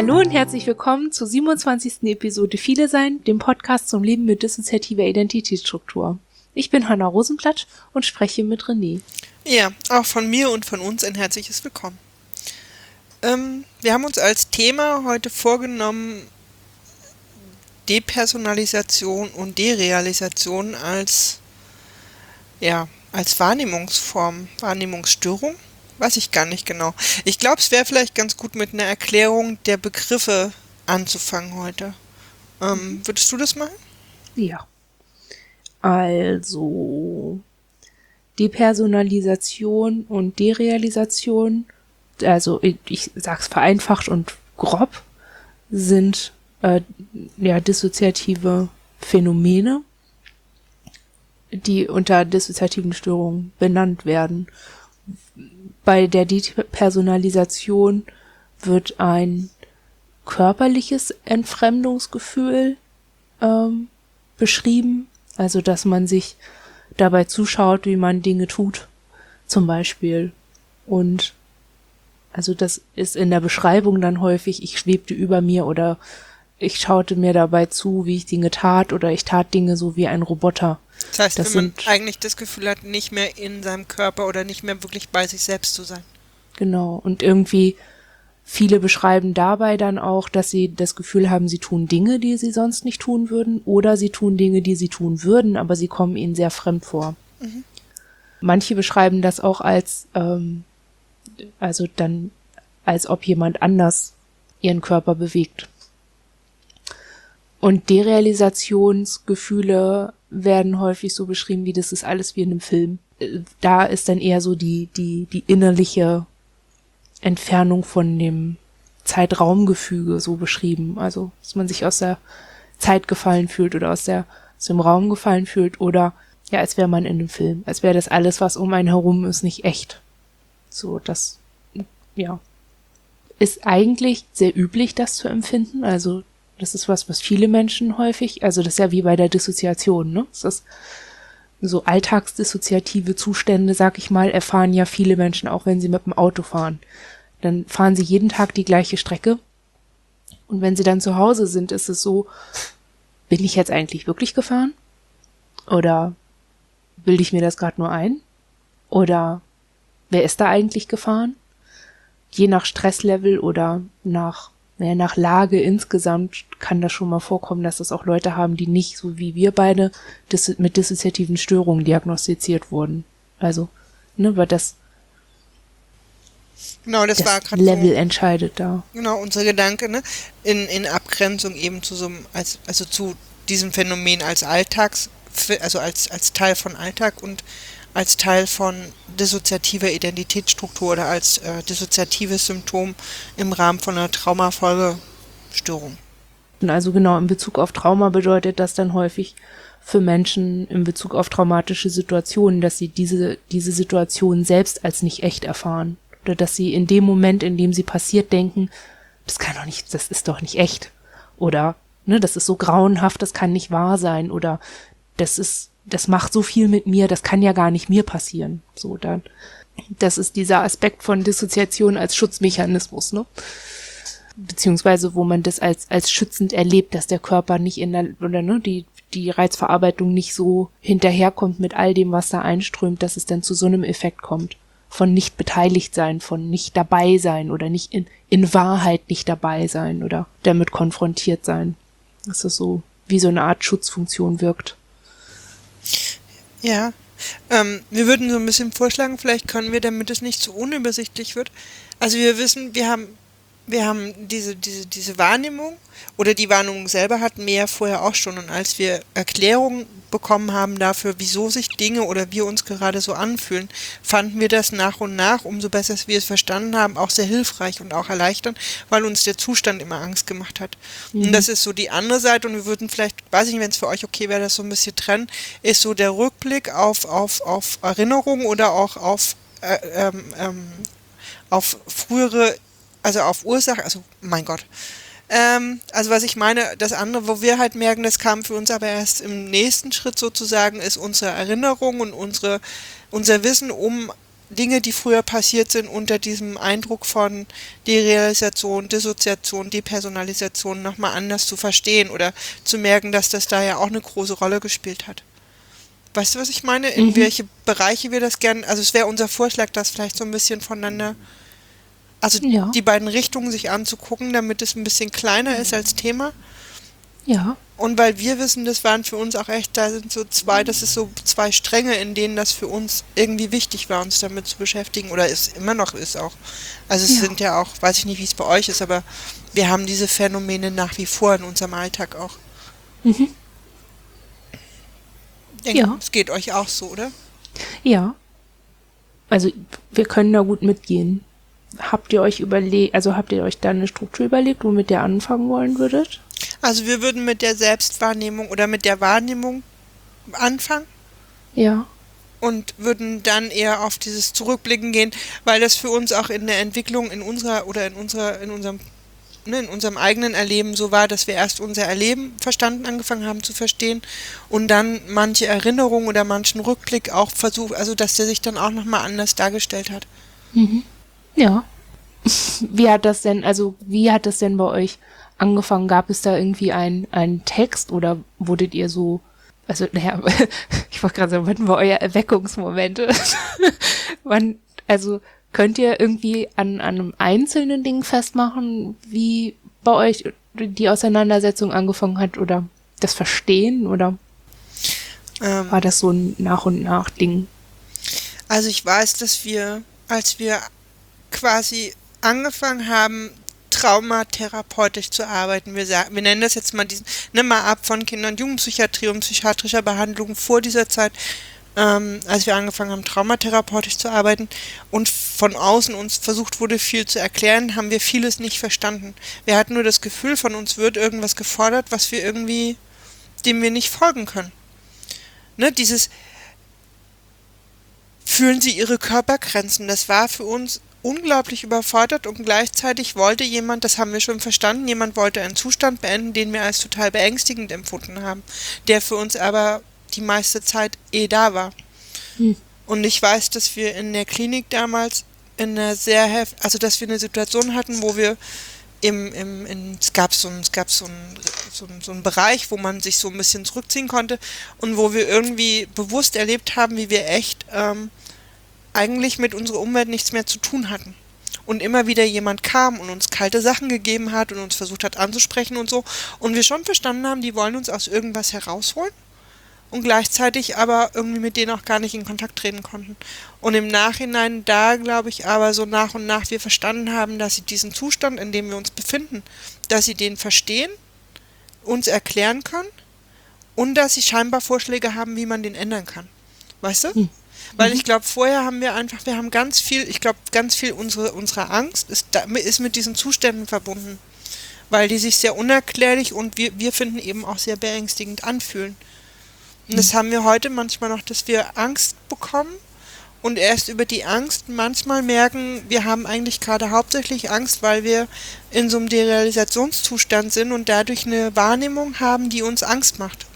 Hallo und herzlich willkommen zur 27. Episode Viele Sein, dem Podcast zum Leben mit dissoziativer Identitätsstruktur. Ich bin Hanna Rosenblatt und spreche mit René. Ja, auch von mir und von uns ein herzliches Willkommen. Wir haben uns als Thema heute vorgenommen, Depersonalisation und Derealisation als Wahrnehmungsform, Wahrnehmungsstörung. Weiß ich gar nicht genau. Ich glaube, es wäre vielleicht ganz gut, mit einer Erklärung der Begriffe anzufangen heute. Würdest du das machen? Ja. Also, Depersonalisation und Derealisation, also ich sag's vereinfacht und grob, sind dissoziative Phänomene, die unter dissoziativen Störungen benannt werden. Bei der Depersonalisation wird ein körperliches Entfremdungsgefühl beschrieben, also dass man sich dabei zuschaut, wie man Dinge tut, zum Beispiel. Und also das ist in der Beschreibung dann häufig, ich schwebte über mir oder ich schaute mir dabei zu, wie ich Dinge tat oder ich tat Dinge so wie ein Roboter. Das heißt, wenn man eigentlich das Gefühl hat, nicht mehr in seinem Körper oder nicht mehr wirklich bei sich selbst zu sein. Genau, und irgendwie viele beschreiben dabei dann auch, dass sie das Gefühl haben, sie tun Dinge, die sie sonst nicht tun würden, oder sie tun Dinge, die sie tun würden, aber sie kommen ihnen sehr fremd vor. Mhm. Manche beschreiben das auch als, als ob jemand anders ihren Körper bewegt. Und Derealisationsgefühle werden häufig so beschrieben, wie das ist alles wie in einem Film. Da ist dann eher so die innerliche Entfernung von dem Zeitraumgefüge so beschrieben. Also, dass man sich aus der Zeit gefallen fühlt oder aus dem Raum gefallen fühlt oder ja, als wäre man in einem Film. Als wäre das alles, was um einen herum ist, nicht echt. So, das, ja, ist eigentlich sehr üblich, das zu empfinden. Also, das ist was viele Menschen häufig, also das ist ja wie bei der Dissoziation, ne? Das ist so alltagsdissoziative Zustände, sag ich mal, erfahren ja viele Menschen, auch wenn sie mit dem Auto fahren. Dann fahren sie jeden Tag die gleiche Strecke. Und wenn sie dann zu Hause sind, ist es so, bin ich jetzt eigentlich wirklich gefahren? Oder bilde ich mir das gerade nur ein? Oder wer ist da eigentlich gefahren? Je nach Stresslevel oder nach Lage insgesamt kann das schon mal vorkommen, dass es auch Leute haben, die nicht, so wie wir beide, mit dissoziativen Störungen diagnostiziert wurden. Also, ne, weil das war gerade Level so entscheidet da. Genau, unser Gedanke, ne, in Abgrenzung eben zu zu diesem Phänomen als Alltags, also als Teil von Alltag und als Teil von dissoziativer Identitätsstruktur oder als dissoziatives Symptom im Rahmen von einer Traumafolgestörung. Also genau, in Bezug auf Trauma bedeutet das dann häufig für Menschen in Bezug auf traumatische Situationen, dass sie diese Situation selbst als nicht echt erfahren. Oder dass sie in dem Moment, in dem sie passiert, denken, das ist doch nicht echt. Oder, ne, das ist so grauenhaft, das kann nicht wahr sein. Oder das macht so viel mit mir, das kann ja gar nicht mir passieren. So, dann, das ist dieser Aspekt von Dissoziation als Schutzmechanismus, ne? Beziehungsweise, wo man das als schützend erlebt, dass der Körper nicht die Reizverarbeitung nicht so hinterherkommt mit all dem, was da einströmt, dass es dann zu so einem Effekt kommt. Von nicht beteiligt sein, von nicht dabei sein oder nicht in Wahrheit nicht dabei sein oder damit konfrontiert sein. Dass es so wie so eine Art Schutzfunktion wirkt. Ja, wir würden so ein bisschen vorschlagen, vielleicht können wir, damit es nicht zu unübersichtlich wird. Also wir wissen, wir haben diese Wahrnehmung oder die Wahrnehmung selber hatten wir ja vorher auch schon. Und als wir Erklärungen bekommen haben dafür, wieso sich Dinge oder wir uns gerade so anfühlen, fanden wir das nach und nach, umso besser wir es verstanden haben, auch sehr hilfreich und auch erleichternd, weil uns der Zustand immer Angst gemacht hat. Mhm. Und das ist so die andere Seite und wir würden vielleicht, weiß ich nicht, wenn es für euch okay wäre, das so ein bisschen trennen, ist so der Rückblick auf Erinnerungen oder auch auf frühere, also auf Ursache, also mein Gott. Also was ich meine, das andere, wo wir halt merken, das kam für uns aber erst im nächsten Schritt sozusagen, ist unsere Erinnerung und unser Wissen um Dinge, die früher passiert sind, unter diesem Eindruck von Derealisation, Dissoziation, Depersonalisation nochmal anders zu verstehen oder zu merken, dass das da ja auch eine große Rolle gespielt hat. Weißt du, was ich meine? In welche Bereiche wir das gerne, also es wäre unser Vorschlag, das vielleicht so ein bisschen voneinander, also Ja. die beiden Richtungen sich anzugucken, damit es ein bisschen kleiner ist als Thema. Ja. Und weil wir wissen, das waren für uns auch echt, das ist so zwei Stränge, in denen das für uns irgendwie wichtig war, uns damit zu beschäftigen, oder es immer noch ist auch. Also es Ja. sind ja auch, weiß ich nicht, wie es bei euch ist, aber wir haben diese Phänomene nach wie vor in unserem Alltag auch. Mhm. Ich denke, Ja. es geht euch auch so, oder? Ja. Also wir können da gut mitgehen. Habt ihr euch da eine Struktur überlegt, womit ihr anfangen wollen würdet? Also wir würden mit der Selbstwahrnehmung oder mit der Wahrnehmung anfangen Ja. und würden dann eher auf dieses Zurückblicken gehen, weil das für uns auch in der Entwicklung in unserem eigenen Erleben so war, dass wir erst unser Erleben angefangen haben zu verstehen und dann manche Erinnerung oder manchen Rückblick auch also dass der sich dann auch nochmal anders dargestellt hat. Ja. Wie hat das denn bei euch angefangen? Gab es da irgendwie einen Text oder wurdet ihr so, also naja, ich wollte gerade sagen, wann war euer Erweckungsmomente? Also könnt ihr irgendwie an einem einzelnen Ding festmachen, wie bei euch die Auseinandersetzung angefangen hat oder das Verstehen oder war das so ein Nach und nach Ding? Also ich weiß, dass als wir quasi angefangen haben, traumatherapeutisch zu arbeiten. Wir nennen das jetzt mal mal ab von Kinder- und Jugendpsychiatrie und psychiatrischer Behandlung vor dieser Zeit, als wir angefangen haben, traumatherapeutisch zu arbeiten und von außen uns versucht wurde, viel zu erklären, haben wir vieles nicht verstanden. Wir hatten nur das Gefühl, von uns wird irgendwas gefordert, dem wir nicht folgen können. Ne, dieses fühlen Sie Ihre Körpergrenzen, das war für uns unglaublich überfordert und gleichzeitig wollte jemand, das haben wir schon verstanden, jemand wollte einen Zustand beenden, den wir als total beängstigend empfunden haben, der für uns aber die meiste Zeit da war. Und ich weiß, dass wir in der Klinik damals dass wir eine Situation hatten, wo wir es gab so einen Bereich, wo man sich so ein bisschen zurückziehen konnte und wo wir irgendwie bewusst erlebt haben, wie wir echt eigentlich mit unserer Umwelt nichts mehr zu tun hatten. Und immer wieder jemand kam und uns kalte Sachen gegeben hat und uns versucht hat anzusprechen und so. Und wir schon verstanden haben, die wollen uns aus irgendwas herausholen und gleichzeitig aber irgendwie mit denen auch gar nicht in Kontakt treten konnten. Und im Nachhinein da, glaube ich, aber so nach und nach wir verstanden haben, dass sie diesen Zustand, in dem wir uns befinden, dass sie den verstehen, uns erklären können und dass sie scheinbar Vorschläge haben, wie man den ändern kann. Weißt du? Weil ich glaube, vorher haben wir haben ganz viel unserer Angst ist mit diesen Zuständen verbunden. Weil die sich sehr unerklärlich und wir finden eben auch sehr beängstigend anfühlen. Und das haben wir heute manchmal noch, dass wir Angst bekommen und erst über die Angst manchmal merken, wir haben eigentlich gerade hauptsächlich Angst, weil wir in so einem Derealisationszustand sind und dadurch eine Wahrnehmung haben, die uns Angst macht.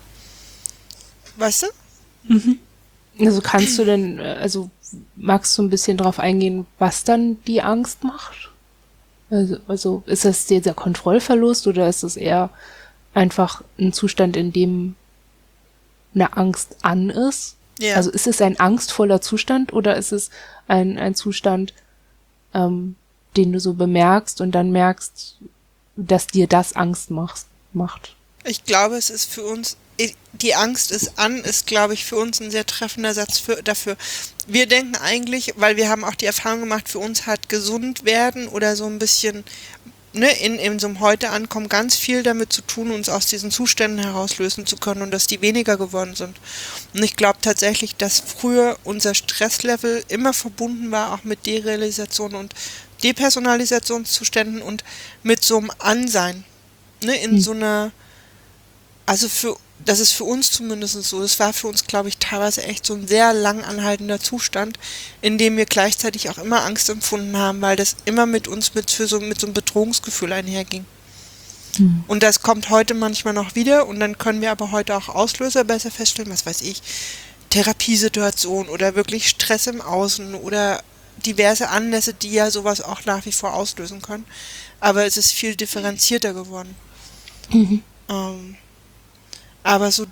Weißt du? Also magst du ein bisschen drauf eingehen, was dann die Angst macht? Also ist das dieser Kontrollverlust oder ist es eher einfach ein Zustand, in dem eine Angst an ist? Ja. Also ist es ein angstvoller Zustand oder ist es ein Zustand, den du so bemerkst und dann merkst, dass dir das Angst macht? Ich glaube, es ist für uns, die Angst ist, glaube ich, für uns ein sehr treffender Satz dafür. Wir denken eigentlich, weil wir haben auch die Erfahrung gemacht, für uns hat gesund werden oder so ein bisschen in so einem Heute ankommen ganz viel damit zu tun, uns aus diesen Zuständen herauslösen zu können und dass die weniger geworden sind. Und ich glaube tatsächlich, dass früher unser Stresslevel immer verbunden war, auch mit Derealisation und Depersonalisationszuständen und mit so einem Ansein. In so einer, das ist für uns zumindest so, das war für uns, glaube ich, teilweise echt so ein sehr lang anhaltender Zustand, in dem wir gleichzeitig auch immer Angst empfunden haben, weil das immer mit uns mit so einem Bedrohungsgefühl einherging. Und das kommt heute manchmal noch wieder und dann können wir aber heute auch Auslöser besser feststellen, was weiß ich, Therapiesituation oder wirklich Stress im Außen oder diverse Anlässe, die ja sowas auch nach wie vor auslösen können. Aber es ist viel differenzierter geworden. Aber so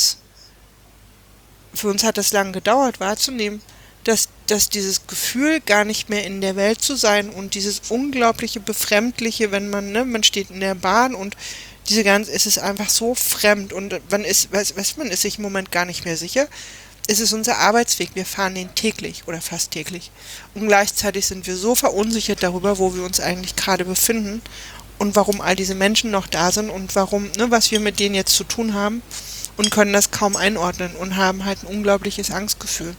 für uns hat das lange gedauert wahrzunehmen, dass dieses Gefühl, gar nicht mehr in der Welt zu sein und dieses unglaubliche Befremdliche, wenn man steht in der Bahn und es ist einfach so fremd und man ist sich im Moment gar nicht mehr sicher. Es ist unser Arbeitsweg, wir fahren den täglich oder fast täglich. Und gleichzeitig sind wir so verunsichert darüber, wo wir uns eigentlich gerade befinden und warum all diese Menschen noch da sind und warum, was wir mit denen jetzt zu tun haben und können das kaum einordnen und haben halt ein unglaubliches Angstgefühl.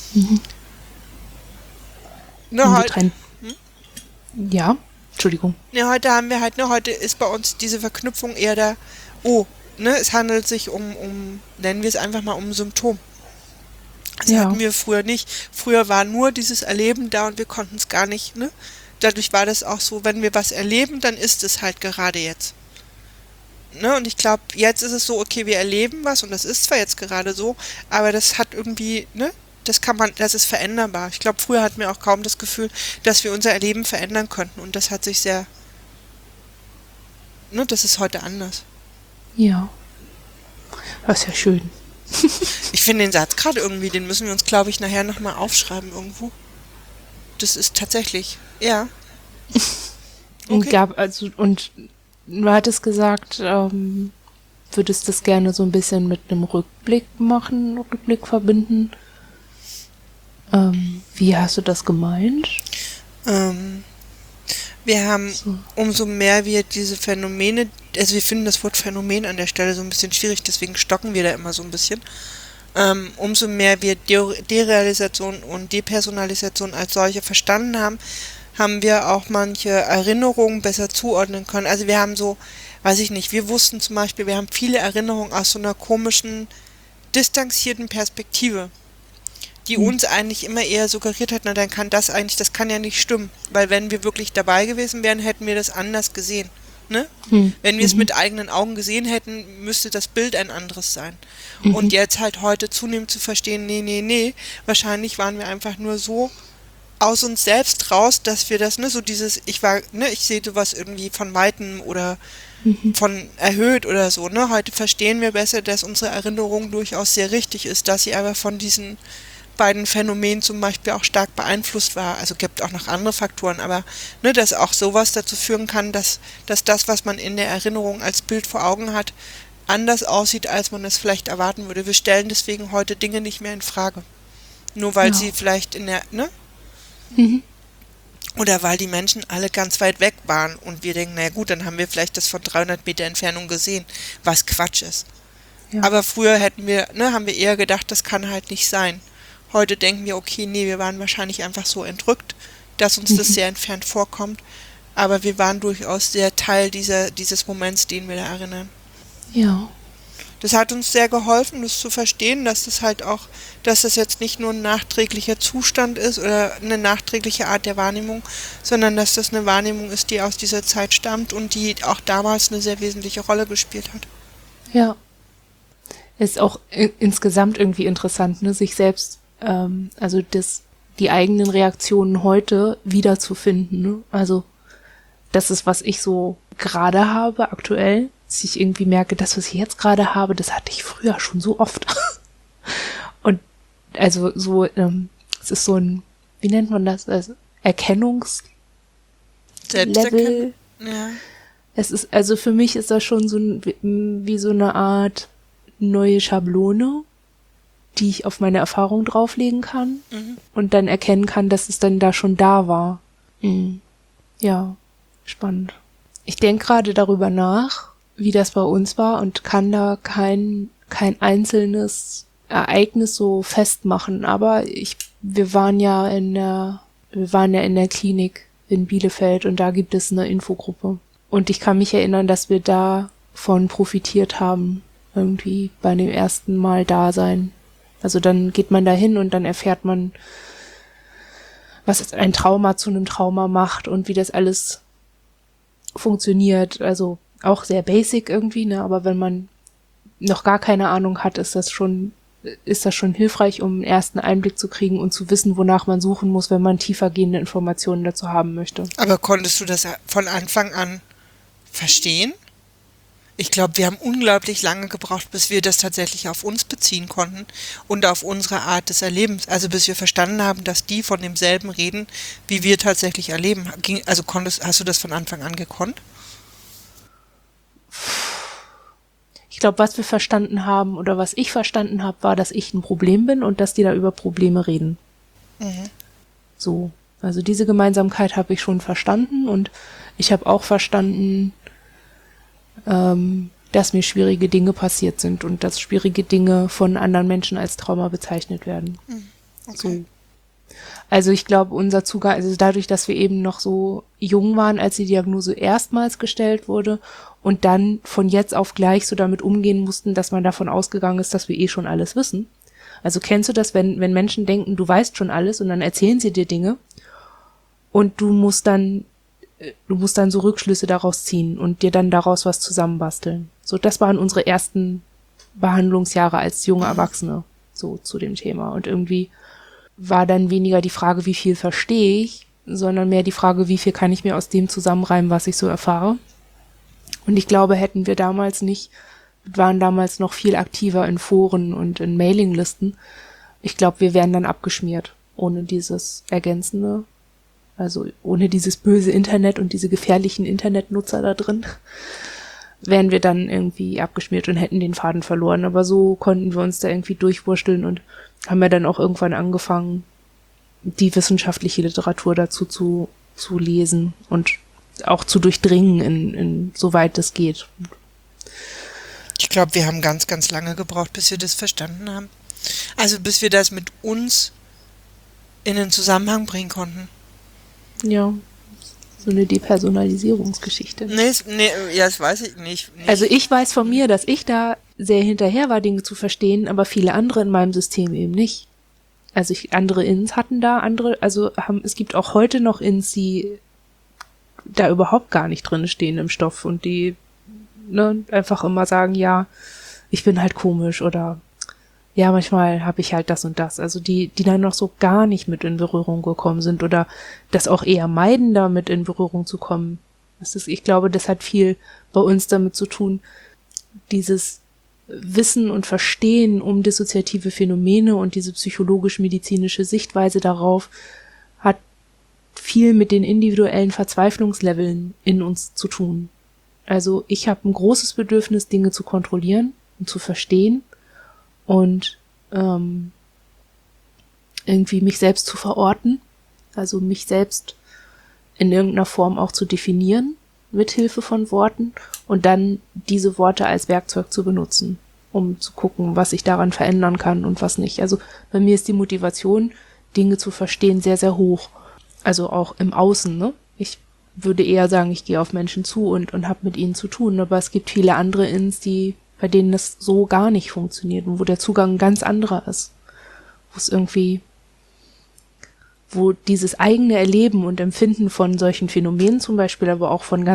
Ja, Entschuldigung. Ja, heute ist bei uns diese Verknüpfung eher da, es handelt sich nennen wir es einfach mal um Symptom. Das hatten wir früher nicht. Früher war nur dieses Erleben da und wir konnten es gar nicht, Dadurch war das auch so, wenn wir was erleben, dann ist es halt gerade jetzt. Und ich glaube, jetzt ist es so, okay, wir erleben was und das ist zwar jetzt gerade so, aber das hat irgendwie, das ist veränderbar. Ich glaube, früher hatten wir auch kaum das Gefühl, dass wir unser Erleben verändern könnten und das hat sich das ist heute anders. Ja. Das ist ja schön. Ich finde den Satz gerade irgendwie, den müssen wir uns, glaube ich, nachher nochmal aufschreiben irgendwo. Das ist tatsächlich, ja. Okay. Und du hattest gesagt, würdest das gerne so ein bisschen mit einem Rückblick verbinden. Wie hast du das gemeint? Wir haben, umso mehr wir diese Phänomene, also wir finden das Wort Phänomen an der Stelle so ein bisschen schwierig, deswegen stocken wir da immer so ein bisschen. Umso mehr wir Derealisation und Depersonalisation als solche verstanden haben wir auch manche Erinnerungen besser zuordnen können. Also wir haben so, weiß ich nicht, wir wussten zum Beispiel, wir haben viele Erinnerungen aus so einer komischen, distanzierten Perspektive, die uns eigentlich immer eher suggeriert hat, dann kann das kann ja nicht stimmen, weil wenn wir wirklich dabei gewesen wären, hätten wir das anders gesehen. Wenn wir es mit eigenen Augen gesehen hätten, müsste das Bild ein anderes sein. Und jetzt halt heute zunehmend zu verstehen, nee, wahrscheinlich waren wir einfach nur so aus uns selbst raus, dass wir das, so dieses, ich sehe sowas irgendwie von Weitem oder von erhöht oder so, Heute verstehen wir besser, dass unsere Erinnerung durchaus sehr richtig ist, dass sie aber von diesen beiden Phänomenen zum Beispiel auch stark beeinflusst war. Also gibt auch noch andere Faktoren, aber dass auch sowas dazu führen kann, dass das, was man in der Erinnerung als Bild vor Augen hat, anders aussieht, als man es vielleicht erwarten würde. Wir stellen deswegen heute Dinge nicht mehr in Frage. Nur weil sie vielleicht oder weil die Menschen alle ganz weit weg waren und wir denken, na gut, dann haben wir vielleicht das von 300 Meter Entfernung gesehen, was Quatsch ist. Ja. Aber früher haben wir eher gedacht, das kann halt nicht sein. Heute denken wir, okay, nee, wir waren wahrscheinlich einfach so entrückt, dass uns das sehr entfernt vorkommt. Aber wir waren durchaus sehr Teil dieses Moments, den wir da erinnern. Ja. Das hat uns sehr geholfen, das zu verstehen, dass das jetzt nicht nur ein nachträglicher Zustand ist oder eine nachträgliche Art der Wahrnehmung, sondern dass das eine Wahrnehmung ist, die aus dieser Zeit stammt und die auch damals eine sehr wesentliche Rolle gespielt hat. Ja. Ist auch insgesamt irgendwie interessant, sich selbst die eigenen Reaktionen heute wiederzufinden. Also das ist, was ich so gerade habe, aktuell, dass ich irgendwie merke, das, was ich jetzt gerade habe, das hatte ich früher schon so oft. Und also so, es ist so ein, wie nennt man das, also Erkennungslevel. Ja. Es ist, also für mich ist das schon so wie so eine Art neue Schablone, die ich auf meine Erfahrung drauflegen kann und dann erkennen kann, dass es dann da schon da war. Ja, spannend. Ich denke gerade darüber nach, wie das bei uns war und kann da kein einzelnes Ereignis so festmachen, aber wir waren ja in der Klinik in Bielefeld und da gibt es eine Infogruppe. Und ich kann mich erinnern, dass wir davon profitiert haben, irgendwie bei dem ersten Mal da sein. Also dann geht man da hin und dann erfährt man, was ein Trauma zu einem Trauma macht und wie das alles funktioniert. Also auch sehr basic irgendwie, aber wenn man noch gar keine Ahnung hat, ist das schon ist das schon hilfreich, um einen ersten Einblick zu kriegen und zu wissen, wonach man suchen muss, wenn man tiefergehende Informationen dazu haben möchte. Aber konntest du das von Anfang an verstehen? Ich glaube, wir haben unglaublich lange gebraucht, bis wir das tatsächlich auf uns beziehen konnten und auf unsere Art des Erlebens. Also bis wir verstanden haben, dass die von demselben reden, wie wir tatsächlich erleben. Hast du das von Anfang an gekonnt? Ich glaube, was wir verstanden haben oder was ich verstanden habe, war, dass ich ein Problem bin und dass die da über Probleme reden. Mhm. So, also diese Gemeinsamkeit habe ich schon verstanden und ich habe auch verstanden, dass mir schwierige Dinge passiert sind und dass schwierige Dinge von anderen Menschen als Trauma bezeichnet werden. Okay. So. Also ich glaube, unser Zugang, also dadurch, dass wir eben noch so jung waren, als die Diagnose erstmals gestellt wurde und dann von jetzt auf gleich so damit umgehen mussten, dass man davon ausgegangen ist, dass wir eh schon alles wissen. Also kennst du das, wenn Menschen denken, du weißt schon alles und dann erzählen sie dir Dinge und du musst dann so Rückschlüsse daraus ziehen und dir dann daraus was zusammenbasteln. So, das waren unsere ersten Behandlungsjahre als junge Erwachsene, so zu dem Thema. Und irgendwie war dann weniger die Frage, wie viel verstehe ich, sondern mehr die Frage, wie viel kann ich mir aus dem zusammenreimen, was ich so erfahre. Und ich glaube, wir waren damals noch viel aktiver in Foren und in Mailinglisten. Ich glaube, wir wären dann abgeschmiert, ohne dieses Ergänzende. Also ohne dieses böse Internet und diese gefährlichen Internetnutzer da drin, wären wir dann irgendwie abgeschmiert und hätten den Faden verloren. Aber so konnten wir uns da irgendwie durchwursteln und haben ja dann auch irgendwann angefangen, die wissenschaftliche Literatur dazu zu lesen und auch zu durchdringen, in soweit es geht. Ich glaube, wir haben ganz, ganz lange gebraucht, bis wir das verstanden haben. Also bis wir das mit uns in den Zusammenhang bringen konnten. Ja, so eine Depersonalisierungsgeschichte. Das weiß ich nicht. Also ich weiß von mir, dass ich da sehr hinterher war, Dinge zu verstehen, aber viele andere in meinem System eben nicht. Also andere Ins hatten da, es gibt auch heute noch Ins, die da überhaupt gar nicht drin stehen im Stoff und die einfach immer sagen, ja, ich bin halt komisch oder ja, manchmal habe ich halt das und das. Also die dann noch so gar nicht mit in Berührung gekommen sind oder das auch eher meiden, damit in Berührung zu kommen. Ich glaube, das hat viel bei uns damit zu tun, dieses Wissen und Verstehen um dissoziative Phänomene und diese psychologisch-medizinische Sichtweise darauf hat viel mit den individuellen Verzweiflungsleveln in uns zu tun. Also ich habe ein großes Bedürfnis, Dinge zu kontrollieren und zu verstehen und irgendwie mich selbst zu verorten, also mich selbst in irgendeiner Form auch zu definieren mit Hilfe von Worten und dann diese Worte als Werkzeug zu benutzen, um zu gucken, was ich daran verändern kann und was nicht. Also bei mir ist die Motivation, Dinge zu verstehen, sehr, sehr hoch. Also auch im Außen, ne? Ich würde eher sagen, ich gehe auf Menschen zu und habe mit ihnen zu tun, aber es gibt viele andere Ins, bei denen das so gar nicht funktioniert und wo der Zugang ein ganz anderer ist. Wo dieses eigene Erleben und Empfinden von solchen Phänomenen zum Beispiel, aber auch von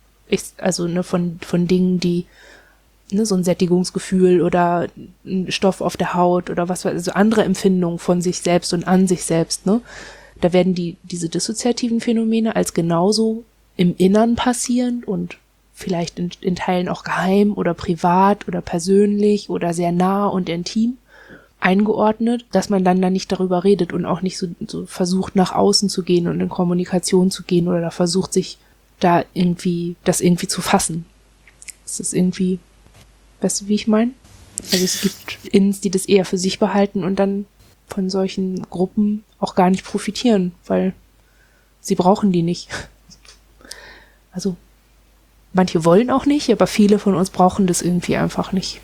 von Dingen, die, so ein Sättigungsgefühl oder ein Stoff auf der Haut oder also andere Empfindungen von sich selbst und an sich selbst, ne? Da werden diese dissoziativen Phänomene als genauso im Innern passierend und vielleicht in Teilen auch geheim oder privat oder persönlich oder sehr nah und intim eingeordnet, dass man dann nicht darüber redet und auch nicht so versucht, nach außen zu gehen und in Kommunikation zu gehen oder da versucht, sich das irgendwie zu fassen. Das ist irgendwie, weißt du, wie ich meine? Also es gibt Ins, die das eher für sich behalten und dann von solchen Gruppen auch gar nicht profitieren, weil sie brauchen die nicht. Also manche wollen auch nicht, aber viele von uns brauchen das irgendwie einfach nicht.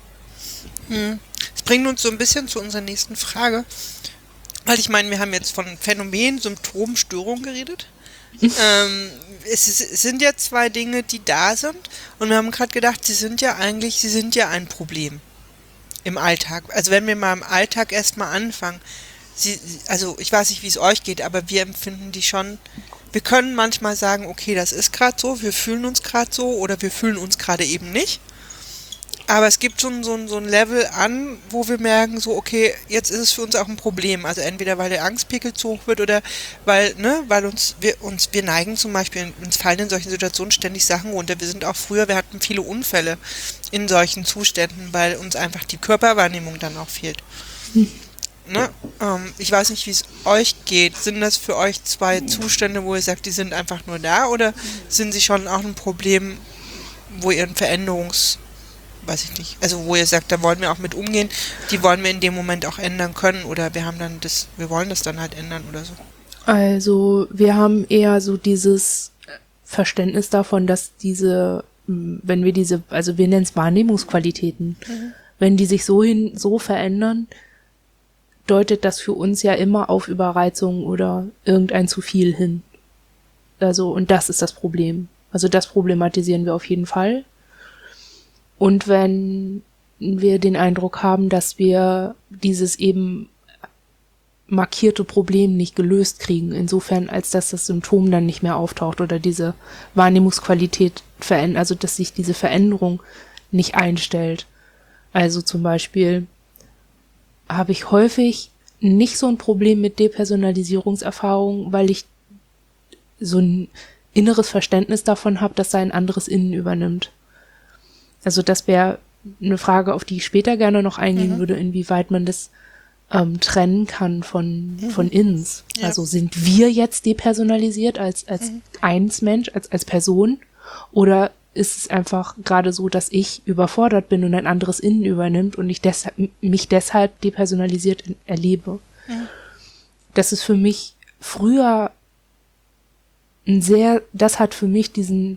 Das bringt uns so ein bisschen zu unserer nächsten Frage. Weil ich meine, wir haben jetzt von Phänomen, Symptom, Störung geredet. Es sind ja zwei Dinge, die da sind. Und wir haben gerade gedacht, sie sind ja ein Problem im Alltag. Also wenn wir mal im Alltag erstmal anfangen. Also ich weiß nicht, wie es euch geht, aber wir empfinden die schon. Wir können manchmal sagen, okay, das ist gerade so, wir fühlen uns gerade so oder wir fühlen uns gerade eben nicht. Aber es gibt schon so ein Level an, wo wir merken, so, okay, jetzt ist es für uns auch ein Problem. Also entweder weil der Angstpegel zu hoch wird oder weil wir neigen zum Beispiel, uns fallen in solchen Situationen ständig Sachen runter. Wir hatten viele Unfälle in solchen Zuständen, weil uns einfach die Körperwahrnehmung dann auch fehlt. Ne? Ich weiß nicht, wie es euch geht. Sind das für euch zwei Zustände, wo ihr sagt, die sind einfach nur da, oder sind sie schon auch ein Problem, wo ihr weiß ich nicht, also wo ihr sagt, da wollen wir auch mit umgehen, die wollen wir in dem Moment auch ändern können, oder wir wollen das dann halt ändern oder so? Also wir haben eher so dieses Verständnis davon, dass also wir nennen es Wahrnehmungsqualitäten, wenn die sich so verändern, deutet das für uns ja immer auf Überreizung oder irgendein zu viel hin. Also, und das ist das Problem. Also das problematisieren wir auf jeden Fall. Und wenn wir den Eindruck haben, dass wir dieses eben markierte Problem nicht gelöst kriegen, insofern als dass das Symptom dann nicht mehr auftaucht oder diese Wahrnehmungsqualität verändert, also dass sich diese Veränderung nicht einstellt. Also zum Beispiel habe ich häufig nicht so ein Problem mit Depersonalisierungserfahrungen, weil ich so ein inneres Verständnis davon habe, dass da ein anderes Innen übernimmt. Also das wäre eine Frage, auf die ich später gerne noch eingehen würde, inwieweit man das trennen kann von Inns. Ja. Also sind wir jetzt depersonalisiert als Einsmensch, als Person, oder ist es einfach gerade so, dass ich überfordert bin und ein anderes Innen übernimmt und ich mich deshalb depersonalisiert erlebe? Ja. Das ist für mich früher das hat für mich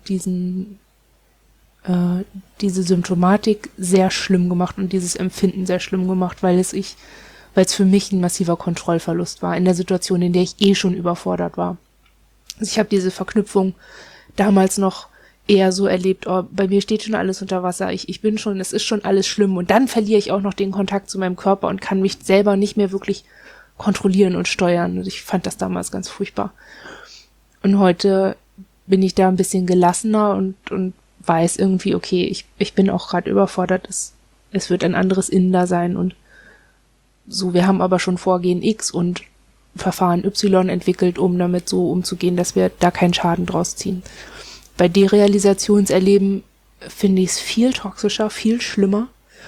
diese Symptomatik sehr schlimm gemacht und dieses Empfinden sehr schlimm gemacht, weil es für mich ein massiver Kontrollverlust war in der Situation, in der ich schon überfordert war. Also ich habe diese Verknüpfung damals noch eher so erlebt, bei mir steht schon alles unter Wasser, es ist schon alles schlimm, und dann verliere ich auch noch den Kontakt zu meinem Körper und kann mich selber nicht mehr wirklich kontrollieren und steuern. Und ich fand das damals ganz furchtbar. Und heute bin ich da ein bisschen gelassener und weiß irgendwie, okay, ich bin auch gerade überfordert, es wird ein anderes Innen da sein, und so, wir haben aber schon Vorgehen X und Verfahren Y entwickelt, um damit so umzugehen, dass wir da keinen Schaden draus ziehen. Bei Derealisationserleben finde ich es viel toxischer, viel schlimmer,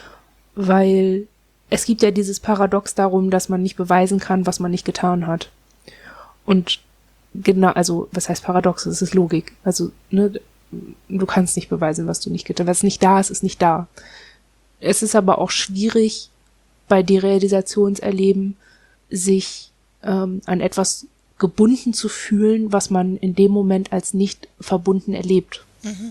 weil es gibt ja dieses Paradox darum, dass man nicht beweisen kann, was man nicht getan hat. Und genau, also was heißt Paradox? Das ist Logik. Also, ne, du kannst nicht beweisen, was du nicht getan hast. Was nicht da ist, ist nicht da. Es ist aber auch schwierig, bei Derealisationserleben sich an etwas gebunden zu fühlen, was man in dem Moment als nicht verbunden erlebt.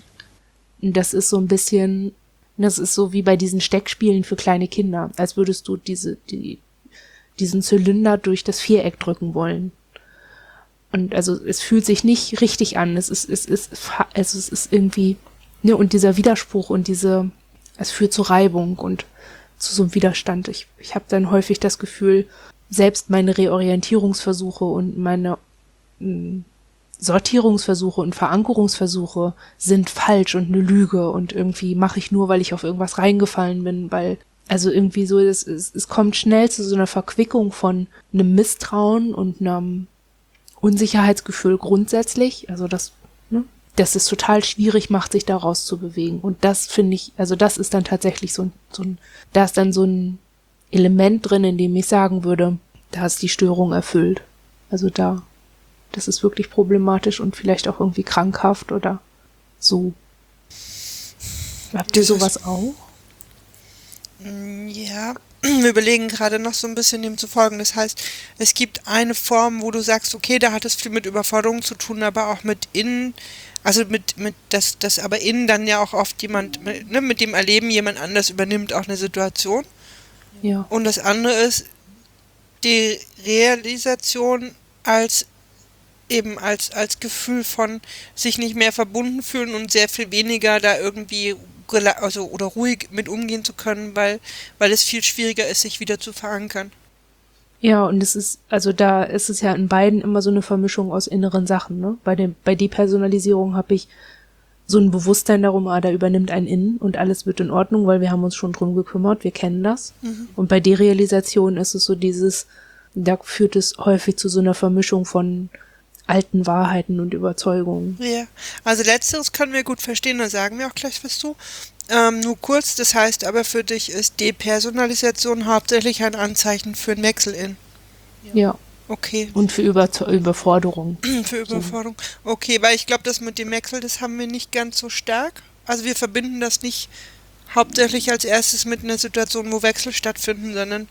Das ist so ein bisschen, das ist so wie bei diesen Steckspielen für kleine Kinder, als würdest du diesen Zylinder durch das Viereck drücken wollen. Und also es fühlt sich nicht richtig an. Es ist irgendwie, ne, und dieser Widerspruch und es führt zu Reibung und zu so einem Widerstand. Ich habe dann häufig das Gefühl, selbst meine Reorientierungsversuche und meine Sortierungsversuche und Verankerungsversuche sind falsch und eine Lüge, und irgendwie mache ich nur, weil ich auf irgendwas reingefallen bin, weil, also irgendwie so, es kommt schnell zu so einer Verquickung von einem Misstrauen und einem Unsicherheitsgefühl grundsätzlich, also dass es total schwierig macht, sich da rauszubewegen. Und das finde ich, also das ist dann tatsächlich da ist dann so ein Element drin, in dem ich sagen würde, da ist die Störung erfüllt. Also das ist wirklich problematisch und vielleicht auch irgendwie krankhaft oder so. Habt ihr sowas auch? Ja, wir überlegen gerade noch so ein bisschen dem zu folgen. Das heißt, es gibt eine Form, wo du sagst, okay, da hat es viel mit Überforderung zu tun, aber auch mit Innen, also das aber innen dann ja auch oft jemand, ne, mit dem Erleben jemand anders übernimmt auch eine Situation. Ja. Und das andere ist die Realisation als Gefühl von sich nicht mehr verbunden fühlen und sehr viel weniger da irgendwie oder ruhig mit umgehen zu können, weil es viel schwieriger ist, sich wieder zu verankern. Ja, und da ist es ja in beiden immer so eine Vermischung aus inneren Sachen, ne? Bei Depersonalisierung habe ich so ein Bewusstsein darum, da übernimmt ein Innen und alles wird in Ordnung, weil wir haben uns schon drum gekümmert, wir kennen das. Und bei Derealisation ist es so da führt es häufig zu so einer Vermischung von alten Wahrheiten und Überzeugungen. Ja, also letzteres können wir gut verstehen, da sagen wir auch gleich was zu. Nur kurz, das heißt aber für dich ist Depersonalisation hauptsächlich ein Anzeichen für einen Wechsel in. Ja. Okay. Und für Überforderung. Für Überforderung. Okay, weil ich glaube, das mit dem Wechsel, das haben wir nicht ganz so stark. Also wir verbinden das nicht hauptsächlich als erstes mit einer Situation, wo Wechsel stattfinden, sondern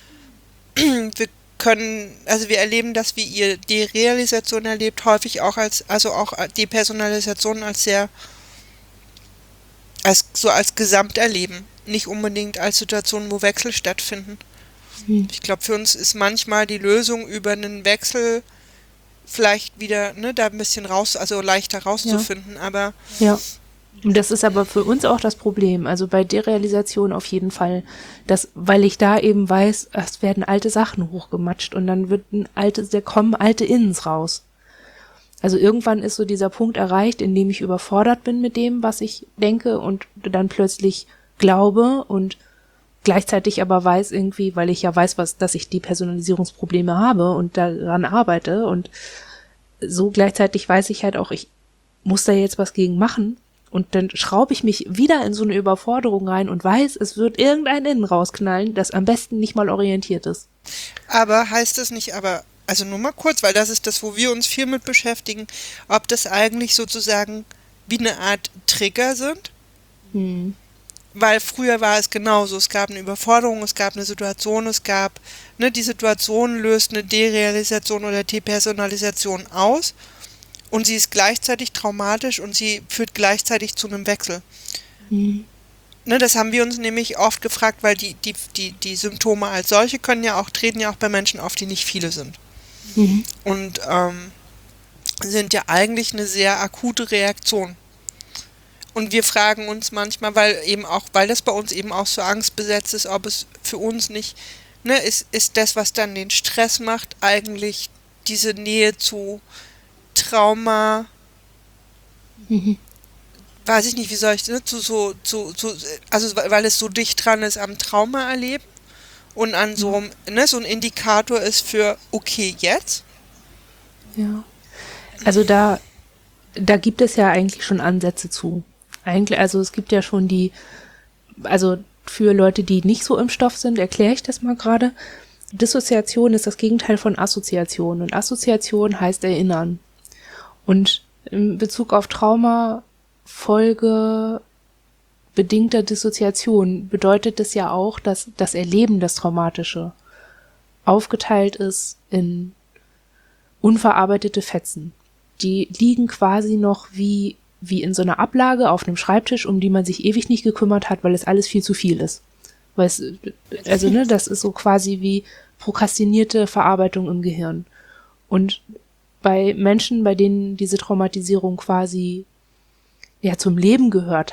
wir erleben das, wie ihr Derealisation erlebt, häufig auch auch Depersonalisation als Gesamterleben, nicht unbedingt als Situation, wo Wechsel stattfinden. Ich glaube, für uns ist manchmal die Lösung über einen Wechsel vielleicht wieder, da ein bisschen leichter rauszufinden, aber... Ja. Und das ist aber für uns auch das Problem. Also bei Derealisation auf jeden Fall, weil ich da eben weiß, es werden alte Sachen hochgematscht und dann kommen alte Innens raus. Also irgendwann ist so dieser Punkt erreicht, in dem ich überfordert bin mit dem, was ich denke und dann plötzlich glaube und gleichzeitig aber weiß irgendwie, weil ich ja weiß, dass ich die Personalisierungsprobleme habe und daran arbeite und so gleichzeitig weiß ich halt auch, ich muss da jetzt was gegen machen und dann schraube ich mich wieder in so eine Überforderung rein und weiß, es wird irgendein Innen rausknallen, das am besten nicht mal orientiert ist. Aber heißt das nicht also nur mal kurz, weil das ist das, wo wir uns viel mit beschäftigen, ob das eigentlich sozusagen wie eine Art Trigger sind? Weil früher war es genauso, es gab eine Überforderung, es gab eine Situation, die Situation löst eine Derealisation oder Depersonalisation aus und sie ist gleichzeitig traumatisch und sie führt gleichzeitig zu einem Wechsel. Das haben wir uns nämlich oft gefragt, weil die Symptome als solche treten ja auch bei Menschen auf, die nicht viele sind. Und sind ja eigentlich eine sehr akute Reaktion. Und wir fragen uns manchmal, weil das bei uns eben auch so angstbesetzt ist, ob es für uns nicht, ist das, was dann den Stress macht, eigentlich diese Nähe zu Trauma, weiß ich nicht, wie soll ich, weil es so dicht dran ist am Trauma erleben und an so ein Indikator ist für, okay, jetzt? Ja. Also da gibt es ja eigentlich schon Ansätze zu. Also es gibt ja schon also für Leute, die nicht so im Stoff sind, erkläre ich das mal gerade. Dissoziation ist das Gegenteil von Assoziation und Assoziation heißt erinnern. Und in Bezug auf Trauma, Folge bedingter Dissoziation bedeutet es ja auch, dass das Erleben, das Traumatische, aufgeteilt ist in unverarbeitete Fetzen. Die liegen quasi noch wie in so einer Ablage auf einem Schreibtisch, um die man sich ewig nicht gekümmert hat, weil es alles viel zu viel ist. Das ist so quasi wie prokrastinierte Verarbeitung im Gehirn. Und bei Menschen, bei denen diese Traumatisierung quasi zum Leben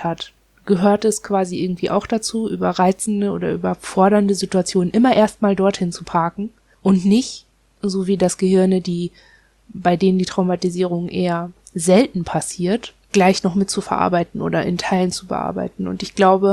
gehört es quasi irgendwie auch dazu, überreizende oder überfordernde Situationen immer erstmal dorthin zu parken und nicht, so wie das Gehirne, bei denen die Traumatisierung eher selten passiert, gleich noch mit zu verarbeiten oder in Teilen zu bearbeiten. Und ich glaube,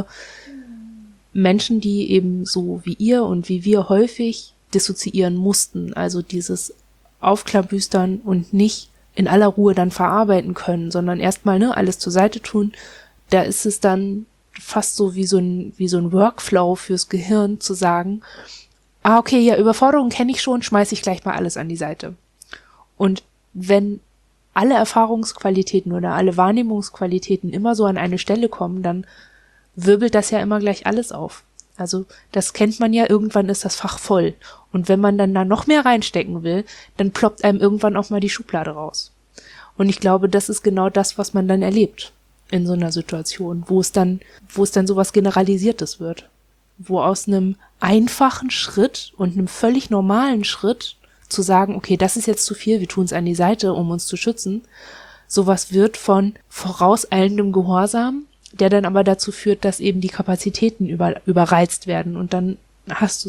Menschen, die eben so wie ihr und wie wir häufig dissoziieren mussten, also dieses Aufklabüstern und nicht in aller Ruhe dann verarbeiten können, sondern erstmal alles zur Seite tun, da ist es dann fast so wie so ein Workflow fürs Gehirn zu sagen, okay, ja, Überforderung kenne ich schon, schmeiße ich gleich mal alles an die Seite. Und wenn alle Erfahrungsqualitäten oder alle Wahrnehmungsqualitäten immer so an eine Stelle kommen, dann wirbelt das ja immer gleich alles auf. Also das kennt man ja, irgendwann ist das Fach voll. Und wenn man dann da noch mehr reinstecken will, dann ploppt einem irgendwann auch mal die Schublade raus. Und ich glaube, das ist genau das, was man dann erlebt in so einer Situation, wo es dann sowas Generalisiertes wird. Wo aus einem einfachen Schritt und einem völlig normalen Schritt zu sagen, okay, das ist jetzt zu viel, wir tun es an die Seite, um uns zu schützen, sowas wird von vorauseilendem Gehorsam, der dann aber dazu führt, dass eben die Kapazitäten überreizt werden und dann hast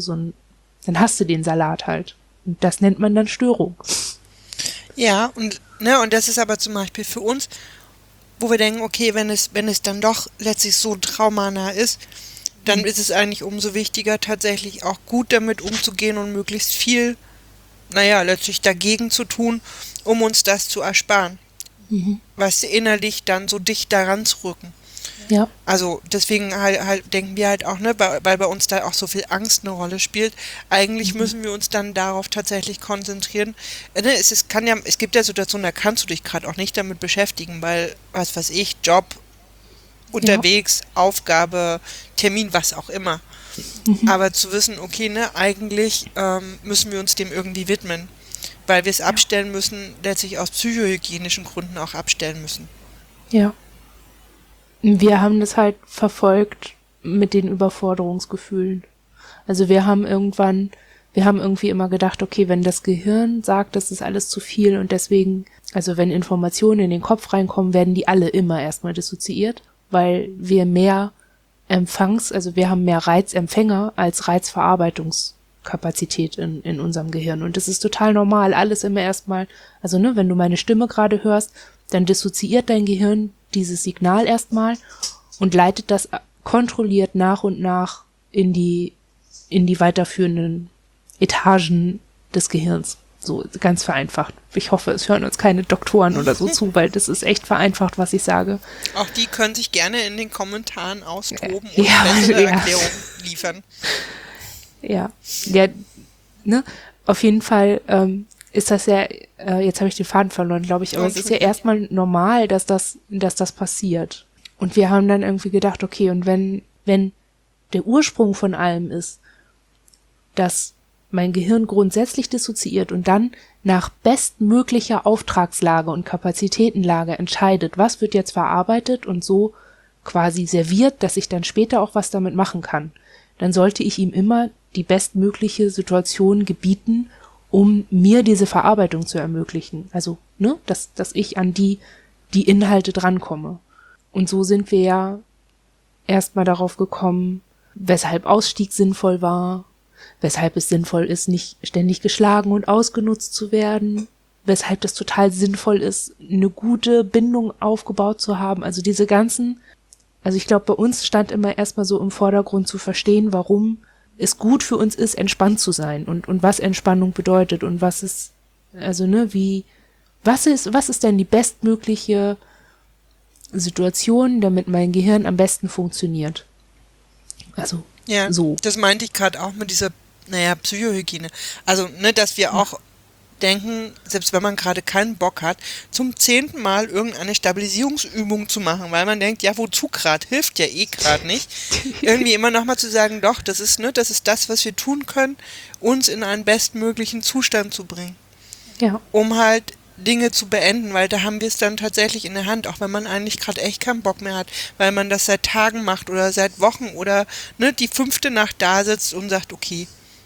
du den Salat halt. Und das nennt man dann Störung. Ja, und das ist aber zum Beispiel für uns, wo wir denken, okay, wenn es dann doch letztlich so traumanah ist, dann ist es eigentlich umso wichtiger, tatsächlich auch gut damit umzugehen und möglichst viel, letztlich dagegen zu tun, um uns das zu ersparen. Was innerlich dann so dicht daran zu rücken. Ja. Also deswegen halt denken wir halt auch, ne, weil bei uns da auch so viel Angst eine Rolle spielt. Eigentlich müssen wir uns dann darauf tatsächlich konzentrieren. Ne, es gibt ja Situationen, da kannst du dich gerade auch nicht damit beschäftigen, weil, was weiß ich, Job, unterwegs, Aufgabe, Termin, was auch immer. Aber zu wissen, okay, ne, eigentlich müssen wir uns dem irgendwie widmen, weil wir es abstellen müssen, letztlich aus psychohygienischen Gründen auch abstellen müssen. Ja. Wir haben das halt verfolgt mit den Überforderungsgefühlen. Also wir haben irgendwie immer gedacht, okay, wenn das Gehirn sagt, das ist alles zu viel und deswegen, also wenn Informationen in den Kopf reinkommen, werden die alle immer erstmal dissoziiert, weil wir mehr also wir haben mehr Reizempfänger als Reizverarbeitungskapazität in unserem Gehirn. Und das ist total normal, alles immer erstmal, also ne, wenn du meine Stimme gerade hörst, dann dissoziiert dein Gehirn dieses Signal erstmal und leitet das kontrolliert nach und nach in die weiterführenden Etagen des Gehirns. So ganz vereinfacht. Ich hoffe, es hören uns keine Doktoren oder so zu, weil das ist echt vereinfacht, was ich sage. Auch die können sich gerne in den Kommentaren austoben und bessere Erklärungen liefern. Ja, ne? Auf jeden Fall ist das ja, jetzt habe ich den Faden verloren, glaube ich, aber es ist ja erstmal normal, dass das passiert. Und wir haben dann irgendwie gedacht, okay, und wenn der Ursprung von allem ist, dass mein Gehirn grundsätzlich dissoziiert und dann nach bestmöglicher Auftragslage und Kapazitätenlage entscheidet, was wird jetzt verarbeitet und so quasi serviert, dass ich dann später auch was damit machen kann, dann sollte ich ihm immer die bestmögliche Situation gebieten, um mir diese Verarbeitung zu ermöglichen. Also, ne, dass ich an die Inhalte drankomme. Und so sind wir ja erstmal darauf gekommen, weshalb Ausstieg sinnvoll war, weshalb es sinnvoll ist, nicht ständig geschlagen und ausgenutzt zu werden, weshalb das total sinnvoll ist, eine gute Bindung aufgebaut zu haben. Also diese ganzen, also ich glaube, bei uns stand immer erstmal so im Vordergrund zu verstehen, warum es gut für uns ist, entspannt zu sein und was Entspannung bedeutet und was ist, also ne, was ist denn die bestmögliche Situation, damit mein Gehirn am besten funktioniert? Also, ja, so. Das meinte ich gerade auch mit dieser, Psychohygiene. Also, ne, dass wir auch denken, selbst wenn man gerade keinen Bock hat, zum 10. Mal irgendeine Stabilisierungsübung zu machen, weil man denkt, ja, wozu gerade? Hilft ja eh gerade nicht. Irgendwie immer nochmal zu sagen, doch, das ist das, was wir tun können, uns in einen bestmöglichen Zustand zu bringen. Ja. Um halt Dinge zu beenden, weil da haben wir es dann tatsächlich in der Hand, auch wenn man eigentlich gerade echt keinen Bock mehr hat, weil man das seit Tagen macht oder seit Wochen oder ne, die 5. Nacht da sitzt und sagt, okay,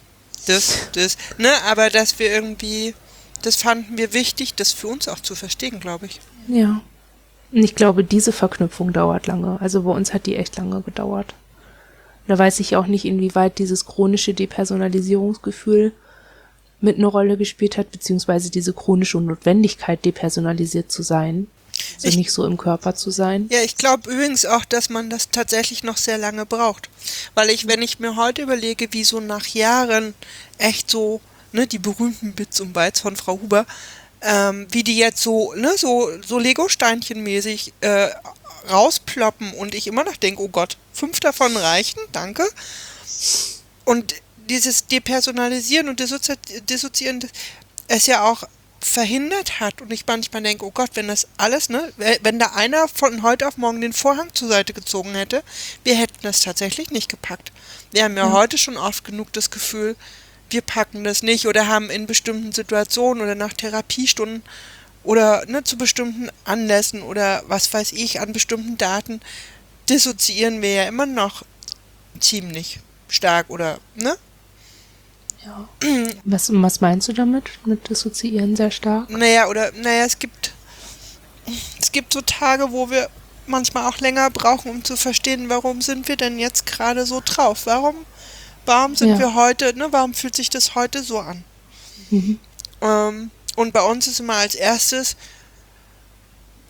aber dass wir irgendwie, das fanden wir wichtig, das für uns auch zu verstehen, glaube ich. Ja. Und ich glaube, diese Verknüpfung dauert lange. Also bei uns hat die echt lange gedauert. Da weiß ich auch nicht, inwieweit dieses chronische Depersonalisierungsgefühl mit eine Rolle gespielt hat, beziehungsweise diese chronische Notwendigkeit, depersonalisiert zu sein. Also nicht so im Körper zu sein. Ja, ich glaube übrigens auch, dass man das tatsächlich noch sehr lange braucht. Weil wenn ich mir heute überlege, wie so nach Jahren echt so, ne, die berühmten Bits und Bytes von Frau Huber, wie die jetzt so, ne, so Lego-Steinchen-mäßig rausploppen und ich immer noch denke, oh Gott, 5 davon reichen, danke. Und dieses Depersonalisieren und Dissoziieren, es ja auch verhindert hat und ich manchmal denke, oh Gott, wenn das alles, ne, wenn da einer von heute auf morgen den Vorhang zur Seite gezogen hätte, wir hätten das tatsächlich nicht gepackt. Wir haben ja heute schon oft genug das Gefühl, wir packen das nicht oder haben in bestimmten Situationen oder nach Therapiestunden oder ne, zu bestimmten Anlässen oder was weiß ich, an bestimmten Daten dissoziieren wir ja immer noch ziemlich stark oder, ne? Ja. Was meinst du damit? Mit Dissoziieren sehr stark? Es gibt so Tage, wo wir manchmal auch länger brauchen, um zu verstehen, warum sind wir denn jetzt gerade so drauf? Warum sind wir heute, ne, warum fühlt sich das heute so an? Mhm. Und bei uns ist immer als erstes,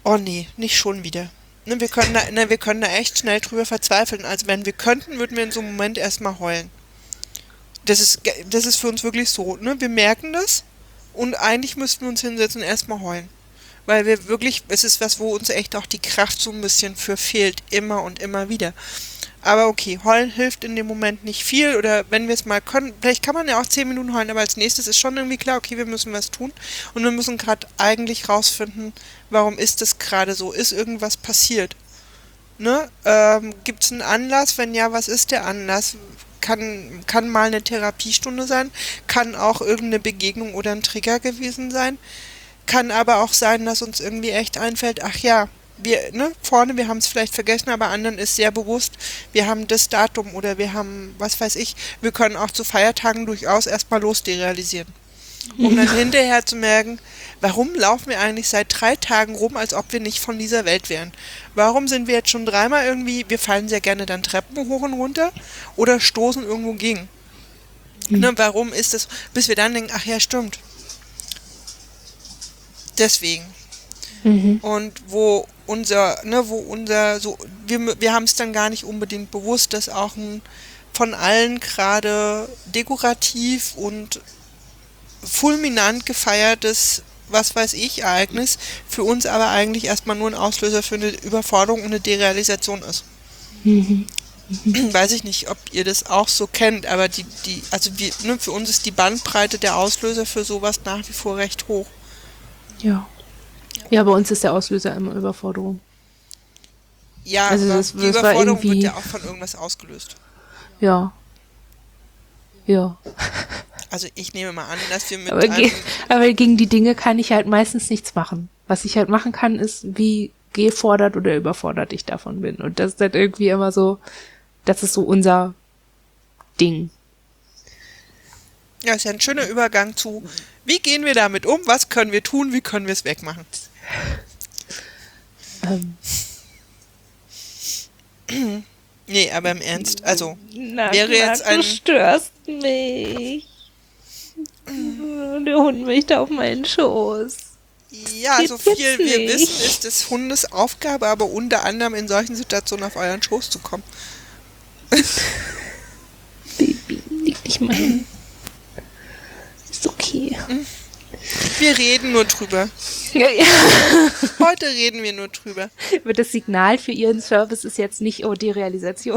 Oh nee, nicht schon wieder. Ne, wir können da echt schnell drüber verzweifeln. Also wenn wir könnten, würden wir in so einem Moment erstmal heulen. Das ist für uns wirklich so, ne? Wir merken das und eigentlich müssten wir uns hinsetzen und erstmal heulen. Weil wir wirklich, es ist was, wo uns echt auch die Kraft so ein bisschen für fehlt, immer und immer wieder. Aber okay, heulen hilft in dem Moment nicht viel oder wenn wir es mal können, vielleicht kann man ja auch 10 Minuten heulen, aber als nächstes ist schon irgendwie klar, okay, wir müssen was tun und wir müssen gerade eigentlich rausfinden, warum ist das gerade so? Ist irgendwas passiert? Ne? Gibt es einen Anlass? Wenn ja, was ist der Anlass? Kann mal eine Therapiestunde sein, kann auch irgendeine Begegnung oder ein Trigger gewesen sein, kann aber auch sein, dass uns irgendwie echt einfällt, ach ja, vorne, wir haben es vielleicht vergessen, aber anderen ist sehr bewusst, wir haben das Datum oder wir haben, was weiß ich, wir können auch zu Feiertagen durchaus erstmal losderealisieren. Um dann hinterher zu merken, warum laufen wir eigentlich seit 3 Tagen rum, als ob wir nicht von dieser Welt wären? Warum sind wir jetzt schon 3-mal irgendwie, wir fallen sehr gerne dann Treppen hoch und runter oder stoßen irgendwo gegen? Ne, warum ist das, bis wir dann denken, ach ja, stimmt. Deswegen. Und wir haben es dann gar nicht unbedingt bewusst, dass auch ein von allen gerade dekorativ und fulminant gefeiertes, was weiß ich, Ereignis für uns aber eigentlich erstmal nur ein Auslöser für eine Überforderung und eine Derealisation ist. Weiß ich nicht, ob ihr das auch so kennt, aber für uns ist die Bandbreite der Auslöser für sowas nach wie vor recht hoch. Ja. Ja, bei uns ist der Auslöser immer Überforderung. Ja, also aber das die war Überforderung irgendwie, wird ja auch von irgendwas ausgelöst. Ja. Ja. Also ich nehme mal an, dass wir mit aber gegen die Dinge kann ich halt meistens nichts machen. Was ich halt machen kann, ist, wie gefordert oder überfordert ich davon bin. Und das ist halt irgendwie immer so, das ist so unser Ding. Ja, ist ja ein schöner Übergang zu, wie gehen wir damit um, was können wir tun, wie können wir es wegmachen. Nee, aber im Ernst, also wäre jetzt ein... Du störst mich. Der Hund möchte auf meinen Schoß. Ja, so viel wir wissen, ist des Hundes Aufgabe, aber unter anderem in solchen Situationen auf euren Schoß zu kommen. Baby, leg dich mal hin. Ist okay. Wir reden nur drüber. Ja. Heute reden wir nur drüber. Aber das Signal für Ihren Service ist jetzt nicht, oh, Derealisation.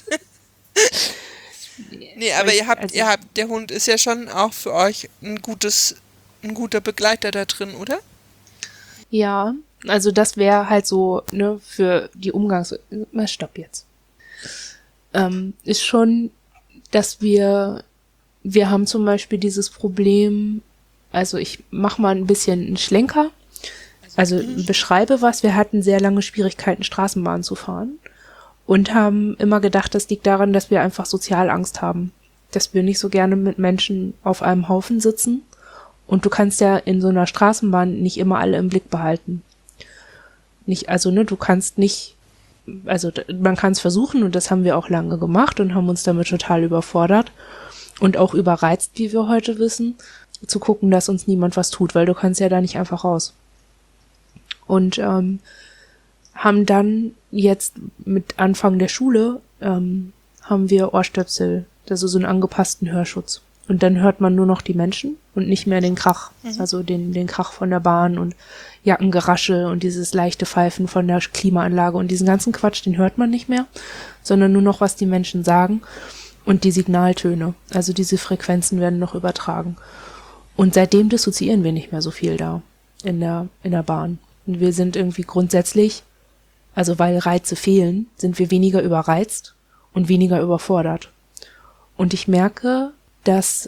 Nee, aber der Hund ist ja schon auch für euch ein guter Begleiter da drin, oder? Ja, also das wäre halt so, ne, für die Stopp jetzt. Ist schon, dass wir haben zum Beispiel dieses Problem, also ich mache mal ein bisschen einen Schlenker, also beschreibe was, wir hatten sehr lange Schwierigkeiten, Straßenbahn zu fahren und haben immer gedacht, das liegt daran, dass wir einfach Sozialangst haben, dass wir nicht so gerne mit Menschen auf einem Haufen sitzen und du kannst ja in so einer Straßenbahn nicht immer alle im Blick behalten. Du kannst nicht, also man kann es versuchen und das haben wir auch lange gemacht und haben uns damit total überfordert und auch überreizt, wie wir heute wissen, zu gucken, dass uns niemand was tut, weil du kannst ja da nicht einfach raus. Und haben dann jetzt mit Anfang der Schule haben wir Ohrstöpsel, also so einen angepassten Hörschutz. Und dann hört man nur noch die Menschen und nicht mehr den Krach, also den Krach von der Bahn und Jackengerasche und dieses leichte Pfeifen von der Klimaanlage und diesen ganzen Quatsch, den hört man nicht mehr, sondern nur noch, was die Menschen sagen und die Signaltöne, also diese Frequenzen werden noch übertragen. Und seitdem dissoziieren wir nicht mehr so viel da in der Bahn. Und wir sind irgendwie grundsätzlich, also weil Reize fehlen, sind wir weniger überreizt und weniger überfordert. Und ich merke, dass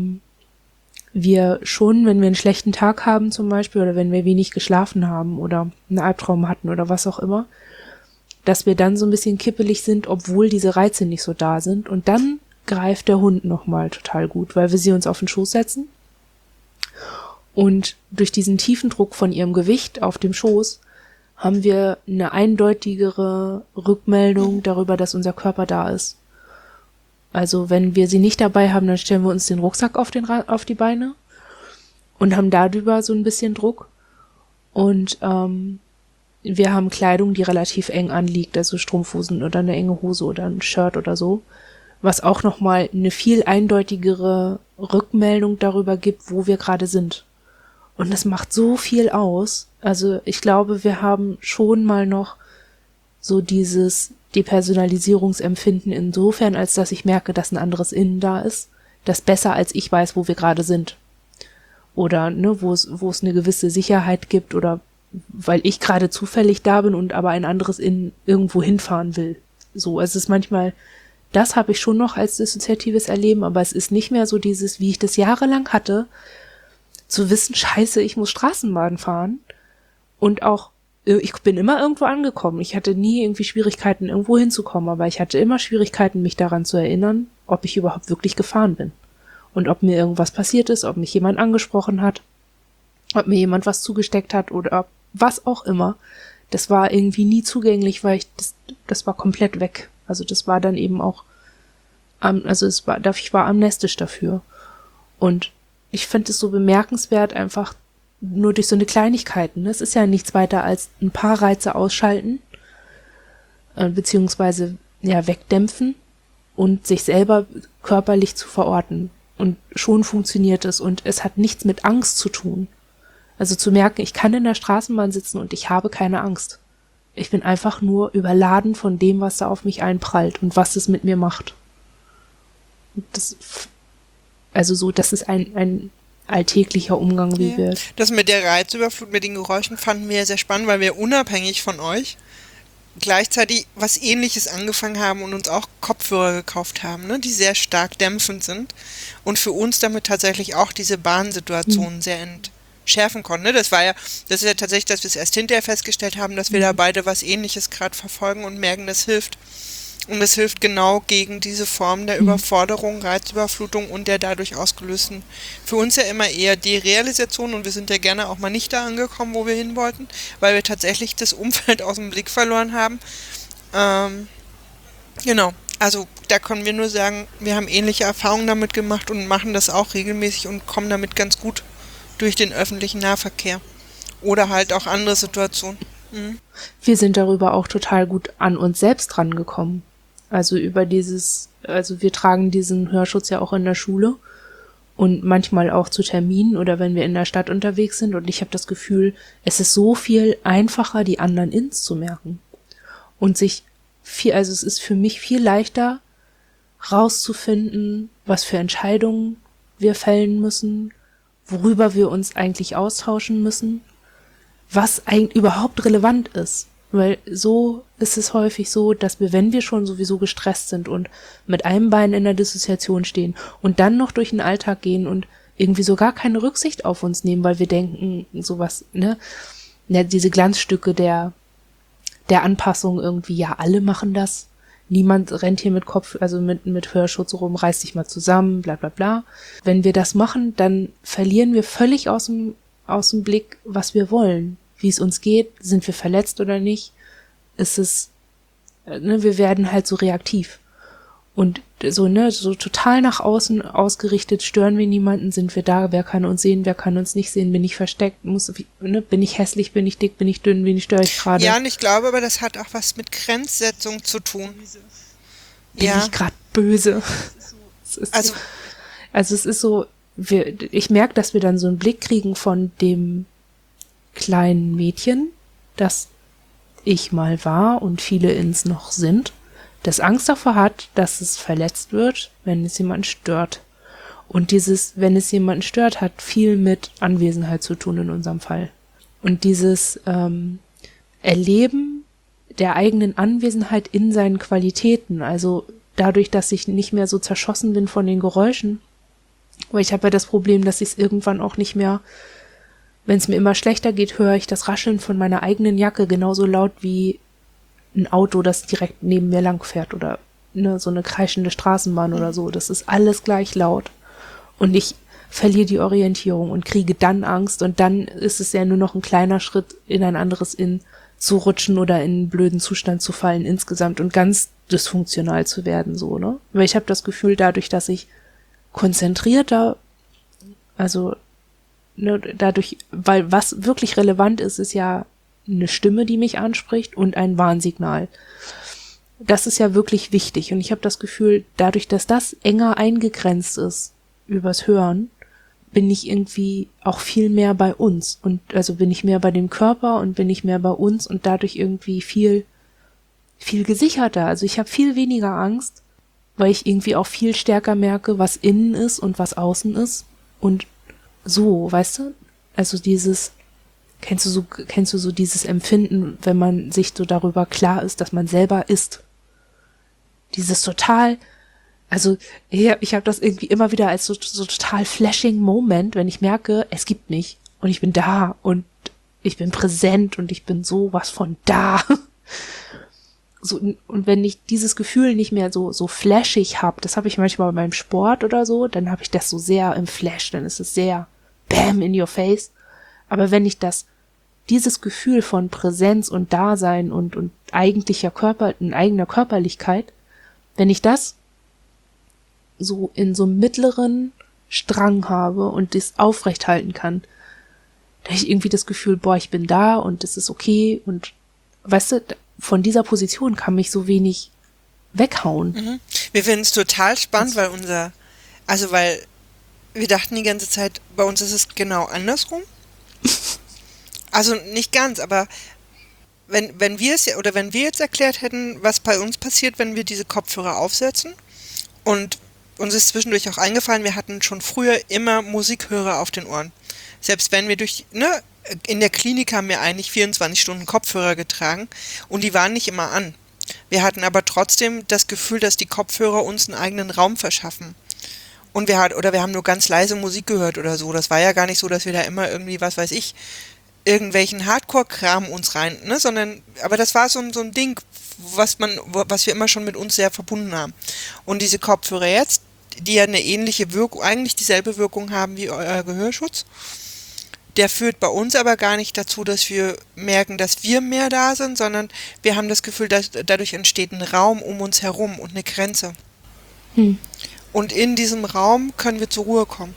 wir schon, wenn wir einen schlechten Tag haben zum Beispiel oder wenn wir wenig geschlafen haben oder einen Albtraum hatten oder was auch immer, dass wir dann so ein bisschen kippelig sind, obwohl diese Reize nicht so da sind. Und dann greift der Hund nochmal total gut, weil wir sie uns auf den Schoß setzen. Und durch diesen tiefen Druck von ihrem Gewicht auf dem Schoß haben wir eine eindeutigere Rückmeldung darüber, dass unser Körper da ist. Also wenn wir sie nicht dabei haben, dann stellen wir uns den Rucksack auf die Beine und haben darüber so ein bisschen Druck. Und wir haben Kleidung, die relativ eng anliegt, also Strumpfhosen oder eine enge Hose oder ein Shirt oder so, was auch nochmal eine viel eindeutigere Rückmeldung darüber gibt, wo wir gerade sind. Und das macht so viel aus. Also ich glaube, wir haben schon mal noch so dieses Depersonalisierungsempfinden insofern, als dass ich merke, dass ein anderes Innen da ist, das besser als ich weiß, wo wir gerade sind. Oder ne, wo es eine gewisse Sicherheit gibt oder weil ich gerade zufällig da bin und aber ein anderes Innen irgendwo hinfahren will. So, es ist manchmal, das habe ich schon noch als dissoziatives Erleben, aber es ist nicht mehr so dieses, wie ich das jahrelang hatte, zu wissen, scheiße, ich muss Straßenbahn fahren und auch, ich bin immer irgendwo angekommen. Ich hatte nie irgendwie Schwierigkeiten, irgendwo hinzukommen, aber ich hatte immer Schwierigkeiten, mich daran zu erinnern, ob ich überhaupt wirklich gefahren bin. Und ob mir irgendwas passiert ist, ob mich jemand angesprochen hat, ob mir jemand was zugesteckt hat oder was auch immer. Das war irgendwie nie zugänglich, weil das war komplett weg. Also das war dann eben auch, ich war amnestisch dafür. Und ich finde es so bemerkenswert, einfach nur durch so eine Kleinigkeiten. Es ist ja nichts weiter als ein paar Reize ausschalten, beziehungsweise ja wegdämpfen und sich selber körperlich zu verorten. Und schon funktioniert es und es hat nichts mit Angst zu tun. Also zu merken, ich kann in der Straßenbahn sitzen und ich habe keine Angst. Ich bin einfach nur überladen von dem, was da auf mich einprallt und was es mit mir macht. Und das ist ein alltäglicher Umgang, wie wir... Das mit der Reizüberflut, mit den Geräuschen fanden wir ja sehr spannend, weil wir unabhängig von euch gleichzeitig was Ähnliches angefangen haben und uns auch Kopfhörer gekauft haben, ne, die sehr stark dämpfend sind und für uns damit tatsächlich auch diese Bahnsituationen sehr entschärfen konnten. Ne? Das ist ja tatsächlich, dass wir es erst hinterher festgestellt haben, dass wir da beide was Ähnliches gerade verfolgen und merken, das hilft. Und es hilft genau gegen diese Form der Überforderung, Reizüberflutung und der dadurch ausgelösten, für uns ja immer eher Derealisation, und wir sind ja gerne auch mal nicht da angekommen, wo wir hin wollten, weil wir tatsächlich das Umfeld aus dem Blick verloren haben. Genau, also da können wir nur sagen, wir haben ähnliche Erfahrungen damit gemacht und machen das auch regelmäßig und kommen damit ganz gut durch den öffentlichen Nahverkehr. Oder halt auch andere Situationen. Wir sind darüber auch total gut an uns selbst rangekommen. Also wir tragen diesen Hörschutz ja auch in der Schule und manchmal auch zu Terminen oder wenn wir in der Stadt unterwegs sind, und ich habe das Gefühl, es ist so viel einfacher, die anderen Ins zu merken. Und es ist für mich viel leichter, rauszufinden, was für Entscheidungen wir fällen müssen, worüber wir uns eigentlich austauschen müssen, was eigentlich überhaupt relevant ist. Weil so ist es häufig so, dass wir, wenn wir schon sowieso gestresst sind und mit einem Bein in der Dissoziation stehen und dann noch durch den Alltag gehen und irgendwie so gar keine Rücksicht auf uns nehmen, weil wir denken, sowas, ne? Ja, diese Glanzstücke der Anpassung irgendwie, ja, alle machen das. Niemand rennt hier mit Hörschutz rum, reiß dich mal zusammen, bla bla bla. Wenn wir das machen, dann verlieren wir völlig aus dem Blick, was wir wollen. Wie es uns geht, sind wir verletzt oder nicht, wir werden halt so reaktiv. Und so total nach außen ausgerichtet, stören wir niemanden, sind wir da, wer kann uns sehen, wer kann uns nicht sehen, bin ich versteckt, bin ich hässlich, bin ich dick, bin ich dünn, wen störe ich gerade? Ja, und ich glaube aber, das hat auch was mit Grenzsetzung zu tun. Bin ich gerade böse? Es ist so, ich merke, dass wir dann so einen Blick kriegen von dem kleinen Mädchen, das ich mal war und viele ins noch sind, das Angst davor hat, dass es verletzt wird, wenn es jemanden stört. Und wenn es jemanden stört, hat viel mit Anwesenheit zu tun in unserem Fall. Und dieses Erleben der eigenen Anwesenheit in seinen Qualitäten, also dadurch, dass ich nicht mehr so zerschossen bin von den Geräuschen, weil ich habe ja das Problem, dass ich es irgendwann auch nicht mehr, wenn es mir immer schlechter geht, höre ich das Rascheln von meiner eigenen Jacke genauso laut wie ein Auto, das direkt neben mir langfährt oder so eine kreischende Straßenbahn oder so. Das ist alles gleich laut. Und ich verliere die Orientierung und kriege dann Angst, und dann ist es ja nur noch ein kleiner Schritt in ein anderes Inn zu rutschen oder in einen blöden Zustand zu fallen insgesamt und ganz dysfunktional zu werden, so, ne? Weil ich habe das Gefühl, dadurch, dass ich konzentrierter, weil was wirklich relevant ist, ist ja eine Stimme, die mich anspricht und ein Warnsignal. Das ist ja wirklich wichtig. Und ich habe das Gefühl, dadurch, dass das enger eingegrenzt ist übers Hören, bin ich irgendwie auch viel mehr bei uns. Und also bin ich mehr bei dem Körper und bin ich mehr bei uns und dadurch irgendwie viel, viel gesicherter. Also ich habe viel weniger Angst, weil ich irgendwie auch viel stärker merke, was innen ist und was außen ist. Und so, weißt du? Also kennst du so dieses Empfinden, wenn man sich so darüber klar ist, dass man selber ist? Dieses total, also ich hab das irgendwie immer wieder als so total flashing Moment, wenn ich merke, es gibt mich und ich bin da und ich bin präsent und ich bin sowas von da. So, und wenn ich dieses Gefühl nicht mehr so flashig habe, das habe ich manchmal beim Sport oder so, dann habe ich das so sehr im Flash, dann ist es sehr bam in your face. Aber wenn ich dieses Gefühl von Präsenz und Dasein und eigener Körperlichkeit, wenn ich das so in so einem mittleren Strang habe und das aufrecht halten kann, da habe ich irgendwie das Gefühl, boah, ich bin da und es ist okay und weißt du, von dieser Position kann mich so wenig weghauen. Mhm. Wir finden es total spannend, weil wir dachten die ganze Zeit, bei uns ist es genau andersrum. Also nicht ganz, aber wenn wir jetzt erklärt hätten, was bei uns passiert, wenn wir diese Kopfhörer aufsetzen, und uns ist zwischendurch auch eingefallen, wir hatten schon früher immer Musikhörer auf den Ohren. Selbst wenn wir in der Klinik haben wir eigentlich 24 Stunden Kopfhörer getragen und die waren nicht immer an. Wir hatten aber trotzdem das Gefühl, dass die Kopfhörer uns einen eigenen Raum verschaffen. Und wir haben nur ganz leise Musik gehört oder so. Das war ja gar nicht so, dass wir da immer irgendwie, was weiß ich, irgendwelchen Hardcore-Kram uns rein, ne, aber das war so ein Ding, was wir immer schon mit uns sehr verbunden haben. Und diese Kopfhörer jetzt, die ja eine ähnliche Wirkung, eigentlich dieselbe Wirkung haben wie euer Gehörschutz, der führt bei uns aber gar nicht dazu, dass wir merken, dass wir mehr da sind, sondern wir haben das Gefühl, dass dadurch entsteht ein Raum um uns herum und eine Grenze. Und in diesem Raum können wir zur Ruhe kommen.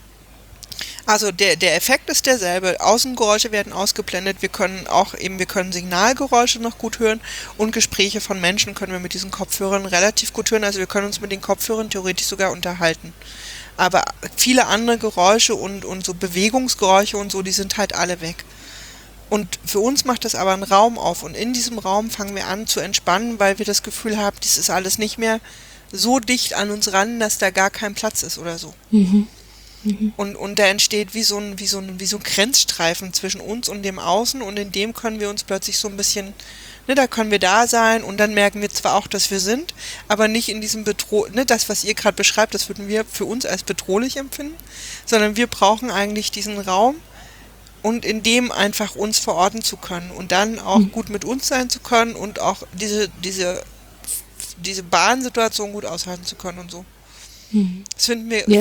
Also der Effekt ist derselbe. Außengeräusche werden ausgeblendet. Wir können Signalgeräusche noch gut hören und Gespräche von Menschen können wir mit diesen Kopfhörern relativ gut hören. Also wir können uns mit den Kopfhörern theoretisch sogar unterhalten. Aber viele andere Geräusche und so Bewegungsgeräusche und so, die sind halt alle weg. Und für uns macht das aber einen Raum auf. Und in diesem Raum fangen wir an zu entspannen, weil wir das Gefühl haben, das ist alles nicht mehr so dicht an uns ran, dass da gar kein Platz ist oder so. Mhm. Und da entsteht wie so ein Grenzstreifen zwischen uns und dem Außen und in dem können wir uns plötzlich so ein bisschen, ne, da können wir da sein und dann merken wir zwar auch, dass wir sind, aber nicht in diesem das, was ihr gerade beschreibt, das würden wir für uns als bedrohlich empfinden, sondern wir brauchen eigentlich diesen Raum und in dem einfach uns verorten zu können und dann auch gut mit uns sein zu können und auch diese Bahnsituation gut aushalten zu können und so. Das fanden wir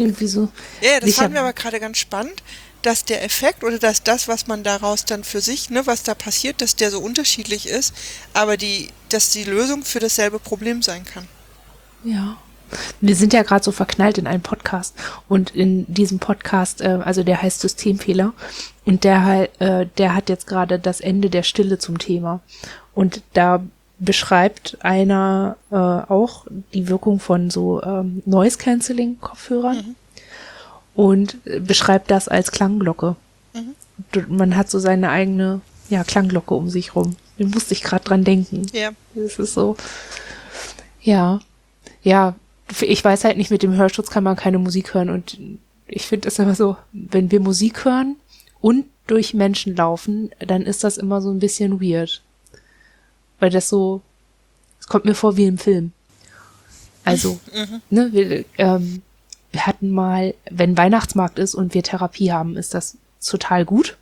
aber gerade ganz spannend, dass der Effekt oder dass das, was man daraus dann für sich, ne, was da passiert, dass der so unterschiedlich ist, aber dass die Lösung für dasselbe Problem sein kann. Ja. Wir sind ja gerade so verknallt in einen Podcast und in diesem Podcast, also der heißt Systemfehler und der hat jetzt gerade das Ende der Stille zum Thema und da beschreibt einer auch die Wirkung von so Noise-Canceling-Kopfhörern und beschreibt das als Klangglocke. Man hat so seine eigene Klangglocke um sich rum. Da musste ich gerade dran denken. Ja. Das ist so. Ja. Ja, ich weiß halt nicht, mit dem Hörschutz kann man keine Musik hören und ich finde es immer so, wenn wir Musik hören und durch Menschen laufen, dann ist das immer so ein bisschen weird. Weil es kommt mir vor wie im Film. Also, ne, wir hatten mal, wenn Weihnachtsmarkt ist und wir Therapie haben, ist das total gut.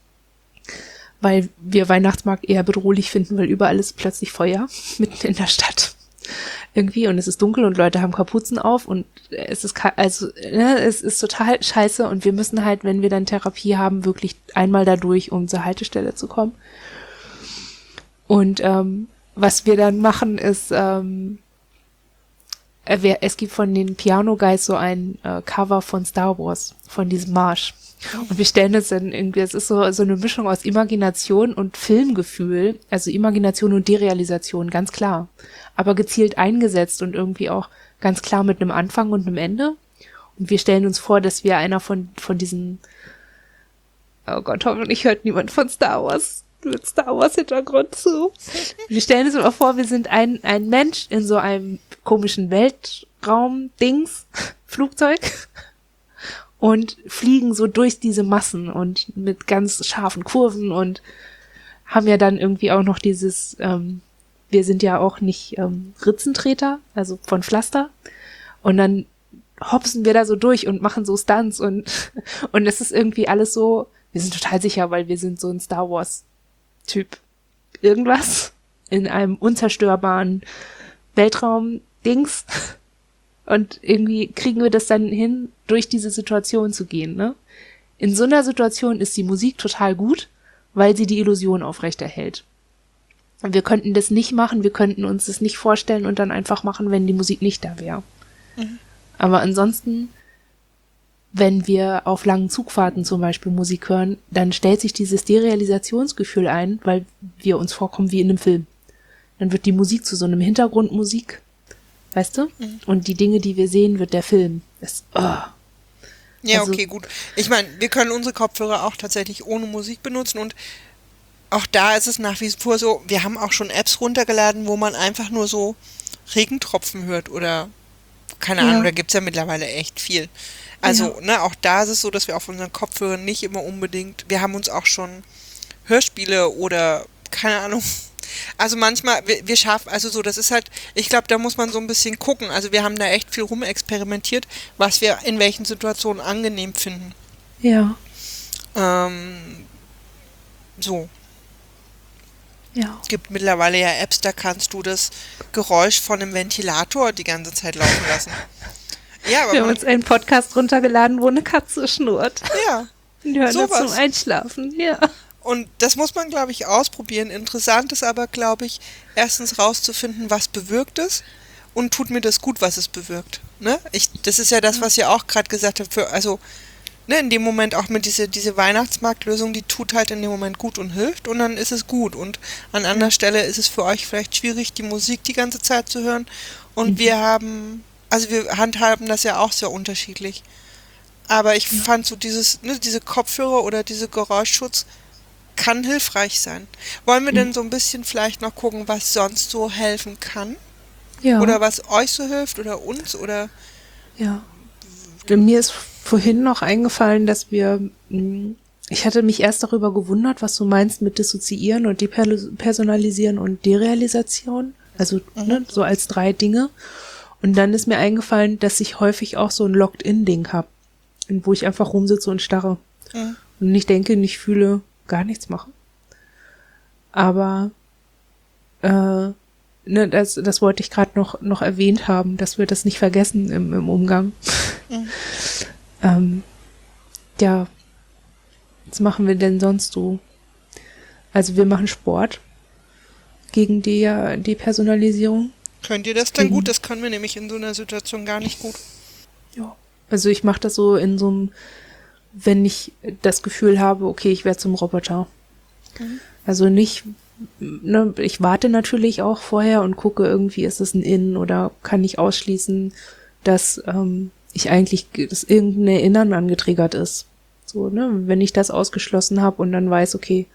Weil wir Weihnachtsmarkt eher bedrohlich finden, weil überall ist plötzlich Feuer, mitten in der Stadt. Irgendwie, und es ist dunkel und Leute haben Kapuzen auf und es ist es ist total scheiße und wir müssen halt, wenn wir dann Therapie haben, wirklich einmal dadurch, um zur Haltestelle zu kommen. Und was wir dann machen, ist es gibt von den Piano Guys so ein Cover von Star Wars, von diesem Marsch. Und wir stellen das dann irgendwie, es ist so eine Mischung aus Imagination und Filmgefühl, also Imagination und Derealisation, ganz klar. Aber gezielt eingesetzt und irgendwie auch ganz klar mit einem Anfang und einem Ende. Und wir stellen uns vor, dass wir einer von diesen, oh Gott, hoffentlich hört niemand von Star Wars mit Star Wars Hintergrund zu. Wir stellen uns mal vor, wir sind ein Mensch in so einem komischen Weltraum-Dings, Flugzeug, und fliegen so durch diese Massen und mit ganz scharfen Kurven und haben ja dann irgendwie auch noch dieses, wir sind ja auch nicht Ritzentreter, also von Pflaster, und dann hopsen wir da so durch und machen so Stunts und es ist irgendwie alles so, wir sind total sicher, weil wir sind so ein Star Wars Typ irgendwas in einem unzerstörbaren Weltraum-Dings. Und irgendwie kriegen wir das dann hin, durch diese Situation zu gehen, ne? In so einer Situation ist die Musik total gut, weil sie die Illusion aufrechterhält. Und wir könnten das nicht machen, wir könnten uns das nicht vorstellen und dann einfach machen, wenn die Musik nicht da wäre. Mhm. Aber ansonsten, wenn wir auf langen Zugfahrten zum Beispiel Musik hören, dann stellt sich dieses Derealisationsgefühl ein, weil wir uns vorkommen wie in einem Film. Dann wird die Musik zu so einem Hintergrundmusik, weißt du? Mhm. Und die Dinge, die wir sehen, wird der Film. Ja, also, okay, gut. Ich meine, wir können unsere Kopfhörer auch tatsächlich ohne Musik benutzen und auch da ist es nach wie vor so, wir haben auch schon Apps runtergeladen, wo man einfach nur so Regentropfen hört oder keine Ahnung, da gibt's ja mittlerweile echt viel. Also, ne, auch da ist es so, dass wir auf unseren Kopfhörern nicht immer unbedingt, wir haben uns auch schon Hörspiele oder, keine Ahnung, also manchmal, wir schaffen, also so, das ist halt, ich glaube, da muss man so ein bisschen gucken, also wir haben da echt viel rumexperimentiert, was wir in welchen Situationen angenehm finden. Ja. So. Ja. Es gibt mittlerweile ja Apps, da kannst du das Geräusch von einem Ventilator die ganze Zeit laufen lassen. Ja, aber wir haben uns einen Podcast runtergeladen, wo eine Katze schnurrt. Ja. Die hören das zum Einschlafen, ja. Und das muss man, glaube ich, ausprobieren. Interessant ist aber, glaube ich, erstens rauszufinden, was bewirkt es und tut mir das gut, was es bewirkt. Ne? Das ist ja das, was ihr auch gerade gesagt habt. Also ne, in dem Moment auch mit diese Weihnachtsmarktlösung, die tut halt in dem Moment gut und hilft und dann ist es gut. Und an anderer Stelle ist es für euch vielleicht schwierig, die Musik die ganze Zeit zu hören. Und wir handhaben das ja auch sehr unterschiedlich. Aber ich fand so diese Kopfhörer oder diese Geräuschschutz kann hilfreich sein. Wollen wir denn so ein bisschen vielleicht noch gucken, was sonst so helfen kann? Ja. Oder was euch so hilft oder uns oder? Ja. Mir ist vorhin noch eingefallen, dass ich hatte mich erst darüber gewundert, was du meinst mit Dissoziieren und Depersonalisieren und Derealisation. Also ne, so als 3 Dinge. Und dann ist mir eingefallen, dass ich häufig auch so ein Locked-in-Ding habe, wo ich einfach rumsitze und starre. Mhm. Und nicht denke, nicht fühle, gar nichts mache. Aber ne, das wollte ich gerade noch erwähnt haben, dass wir das nicht vergessen im Umgang. Mhm. Ja, was machen wir denn sonst so? Also wir machen Sport gegen die Depersonalisierung. Könnt ihr das dann gut? Das können wir nämlich in so einer Situation gar nicht gut. Ja. Also ich mache das so in so einem, wenn ich das Gefühl habe, okay, ich werde zum Roboter. Mhm. Also nicht, ne, ich warte natürlich auch vorher und gucke irgendwie, ist das ein In oder kann ich ausschließen, dass ich eigentlich, dass irgendein Erinnern angetriggert ist. So, ne, wenn ich das ausgeschlossen habe und dann weiß, okay,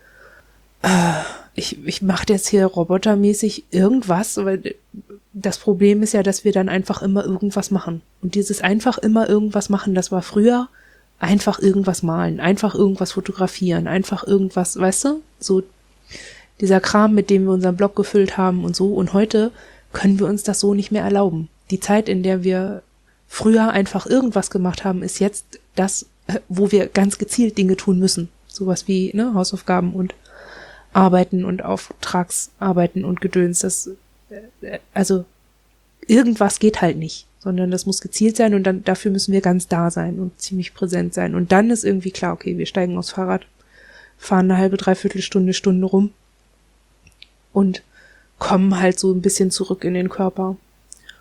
ich mache jetzt hier robotermäßig irgendwas, weil das Problem ist ja, dass wir dann einfach immer irgendwas machen. Und dieses einfach immer irgendwas machen, das war früher einfach irgendwas malen, einfach irgendwas fotografieren, einfach irgendwas, weißt du? So dieser Kram, mit dem wir unseren Blog gefüllt haben und so. Und heute können wir uns das so nicht mehr erlauben. Die Zeit, in der wir früher einfach irgendwas gemacht haben, ist jetzt das, wo wir ganz gezielt Dinge tun müssen. Sowas wie ne, Hausaufgaben und Arbeiten und Auftragsarbeiten und Gedöns. Das, also irgendwas geht halt nicht, sondern das muss gezielt sein und dann dafür müssen wir ganz da sein und ziemlich präsent sein. Und dann ist irgendwie klar, okay, wir steigen aufs Fahrrad, fahren eine halbe, dreiviertel Stunde rum und kommen halt so ein bisschen zurück in den Körper.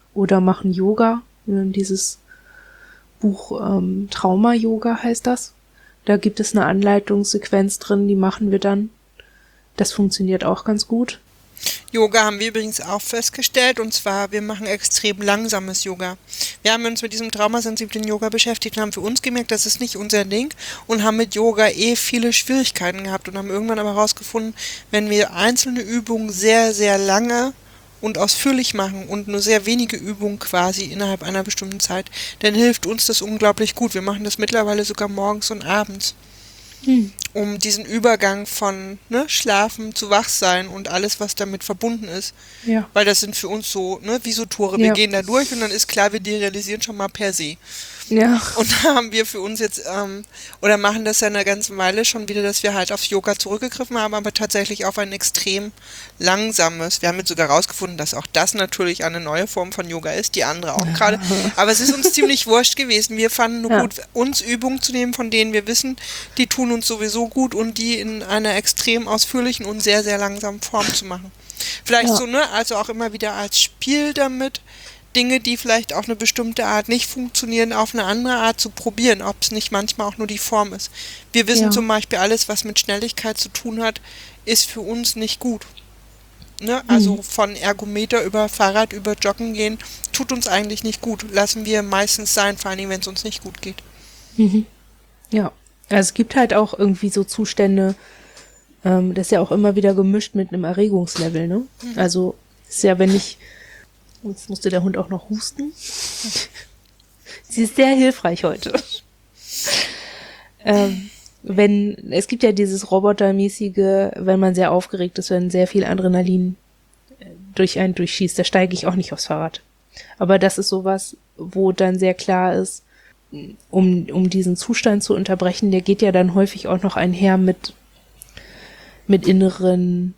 oder machen Yoga. Dieses Buch Trauma-Yoga heißt das. Da gibt es eine Anleitungssequenz drin, die machen wir dann. Das funktioniert auch ganz gut. Yoga haben wir übrigens auch festgestellt, und zwar, wir machen extrem langsames Yoga. Wir haben uns mit diesem traumasensiblen Yoga beschäftigt und haben für uns gemerkt, das ist nicht unser Ding, und haben mit Yoga viele Schwierigkeiten gehabt und haben irgendwann aber herausgefunden, wenn wir einzelne Übungen sehr, sehr lange und ausführlich machen und nur sehr wenige Übungen quasi innerhalb einer bestimmten Zeit, dann hilft uns das unglaublich gut. Wir machen das mittlerweile sogar morgens und abends. Um diesen Übergang von Schlafen zu Wachsein und alles, was damit verbunden ist. Ja. Weil das sind für uns so, wie so Tore. Wir gehen da durch und dann ist klar, wir derealisieren schon mal per se. Ja. Und da haben wir für uns jetzt, oder machen das ja eine ganze Weile schon wieder, dass wir halt aufs Yoga zurückgegriffen haben, aber tatsächlich auf ein extrem langsames. Wir haben jetzt sogar rausgefunden, dass auch das natürlich eine neue Form von Yoga ist, die andere auch gerade. Aber es ist uns ziemlich wurscht gewesen. Wir fanden nur gut, uns Übungen zu nehmen, von denen wir wissen, die tun uns sowieso gut, und die in einer extrem ausführlichen und sehr, sehr langsamen Form zu machen. Vielleicht so, also auch immer wieder als Spiel damit, Dinge, die vielleicht auf eine bestimmte Art nicht funktionieren, auf eine andere Art zu probieren, ob es nicht manchmal auch nur die Form ist. Wir wissen zum Beispiel, alles, was mit Schnelligkeit zu tun hat, ist für uns nicht gut. Also von Ergometer über Fahrrad, über Joggen gehen, tut uns eigentlich nicht gut. Lassen wir meistens sein, vor allen Dingen, wenn es uns nicht gut geht. Ja, also es gibt halt auch irgendwie so Zustände, das ist ja auch immer wieder gemischt mit einem Erregungslevel, ne? Also ist ja, wenn ich, jetzt musste der Hund auch noch husten. Sie ist sehr hilfreich heute. Es gibt ja dieses Robotermäßige, wenn man sehr aufgeregt ist, wenn sehr viel Adrenalin durch einen durchschießt, da steige ich auch nicht aufs Fahrrad. Aber das ist sowas, wo dann sehr klar ist, um diesen Zustand zu unterbrechen, der geht ja dann häufig auch noch einher mit inneren,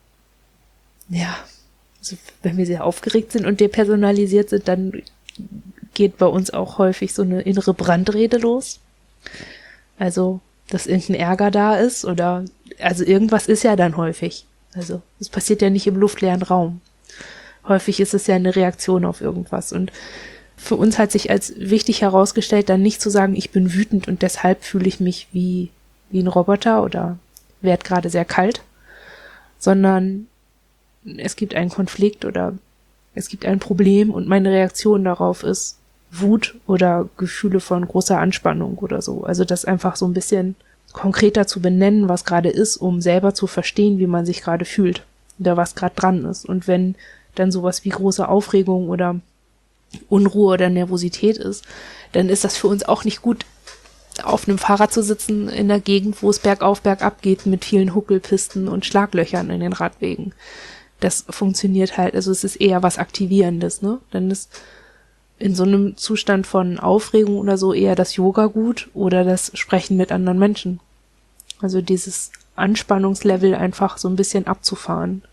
also wenn wir sehr aufgeregt sind und depersonalisiert sind, dann geht bei uns auch häufig so eine innere Brandrede los. Also, dass irgendein Ärger da ist also irgendwas ist ja dann häufig. Also, es passiert ja nicht im luftleeren Raum. Häufig ist es ja eine Reaktion auf irgendwas. Und für uns hat sich als wichtig herausgestellt, dann nicht zu sagen, ich bin wütend und deshalb fühle ich mich wie ein Roboter oder werde gerade sehr kalt, sondern es gibt einen Konflikt oder es gibt ein Problem und meine Reaktion darauf ist Wut oder Gefühle von großer Anspannung oder so. Also das einfach so ein bisschen konkreter zu benennen, was gerade ist, um selber zu verstehen, wie man sich gerade fühlt oder was gerade dran ist. Und wenn dann sowas wie große Aufregung oder Unruhe oder Nervosität ist, dann ist das für uns auch nicht gut, auf einem Fahrrad zu sitzen in der Gegend, wo es bergauf, bergab geht mit vielen Huckelpisten und Schlaglöchern in den Radwegen. Das funktioniert halt, also es ist eher was Aktivierendes, ne? Dann ist in so einem Zustand von Aufregung oder so eher das Yoga gut oder das Sprechen mit anderen Menschen. Also dieses Anspannungslevel einfach so ein bisschen abzufahren.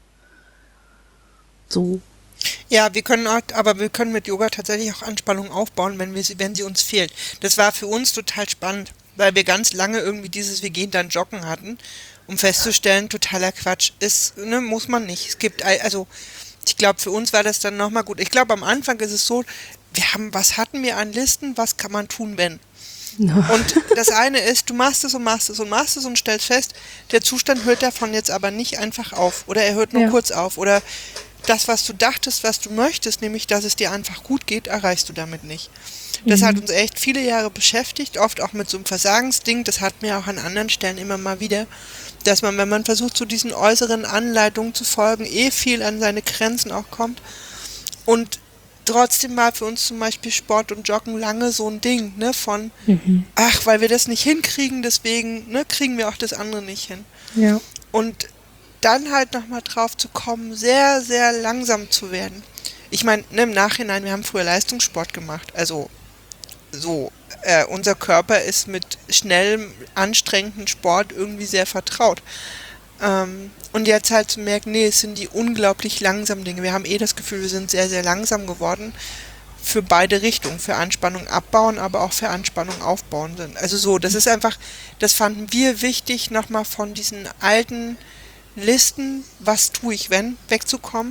So. Ja, wir können mit Yoga tatsächlich auch Anspannung aufbauen, wenn sie uns fehlt. Das war für uns total spannend, weil wir ganz lange irgendwie wir gehen dann joggen hatten, um festzustellen, totaler Quatsch ist, muss man nicht. Es gibt, also, ich glaube, für uns war das dann nochmal gut. Ich glaube, am Anfang ist es so, was hatten wir an Listen, was kann man tun, wenn? Und das eine ist, du machst es und machst es und machst es und stellst fest, der Zustand hört davon jetzt aber nicht einfach auf oder er hört nur kurz auf oder das, was du dachtest, was du möchtest, nämlich, dass es dir einfach gut geht, erreichst du damit nicht. Das hat uns echt viele Jahre beschäftigt, oft auch mit so einem Versagensding, das hat mir auch an anderen Stellen immer mal wieder, dass man, wenn man versucht, zu diesen äußeren Anleitungen zu folgen, viel an seine Grenzen auch kommt. Und trotzdem war für uns zum Beispiel Sport und Joggen lange so ein Ding, von, weil wir das nicht hinkriegen, deswegen kriegen wir auch das andere nicht hin. Ja. Und dann halt nochmal drauf zu kommen, sehr, sehr langsam zu werden. Ich meine, im Nachhinein, wir haben früher Leistungssport gemacht, also so, unser Körper ist mit schnellem, anstrengendem Sport irgendwie sehr vertraut. Und jetzt halt zu merken, es sind die unglaublich langsamen Dinge. Wir haben das Gefühl, wir sind sehr, sehr langsam geworden für beide Richtungen, für Anspannung abbauen, aber auch für Anspannung aufbauen sind. Also so, das ist einfach, das fanden wir wichtig, nochmal von diesen alten Listen, was tue ich wenn, wegzukommen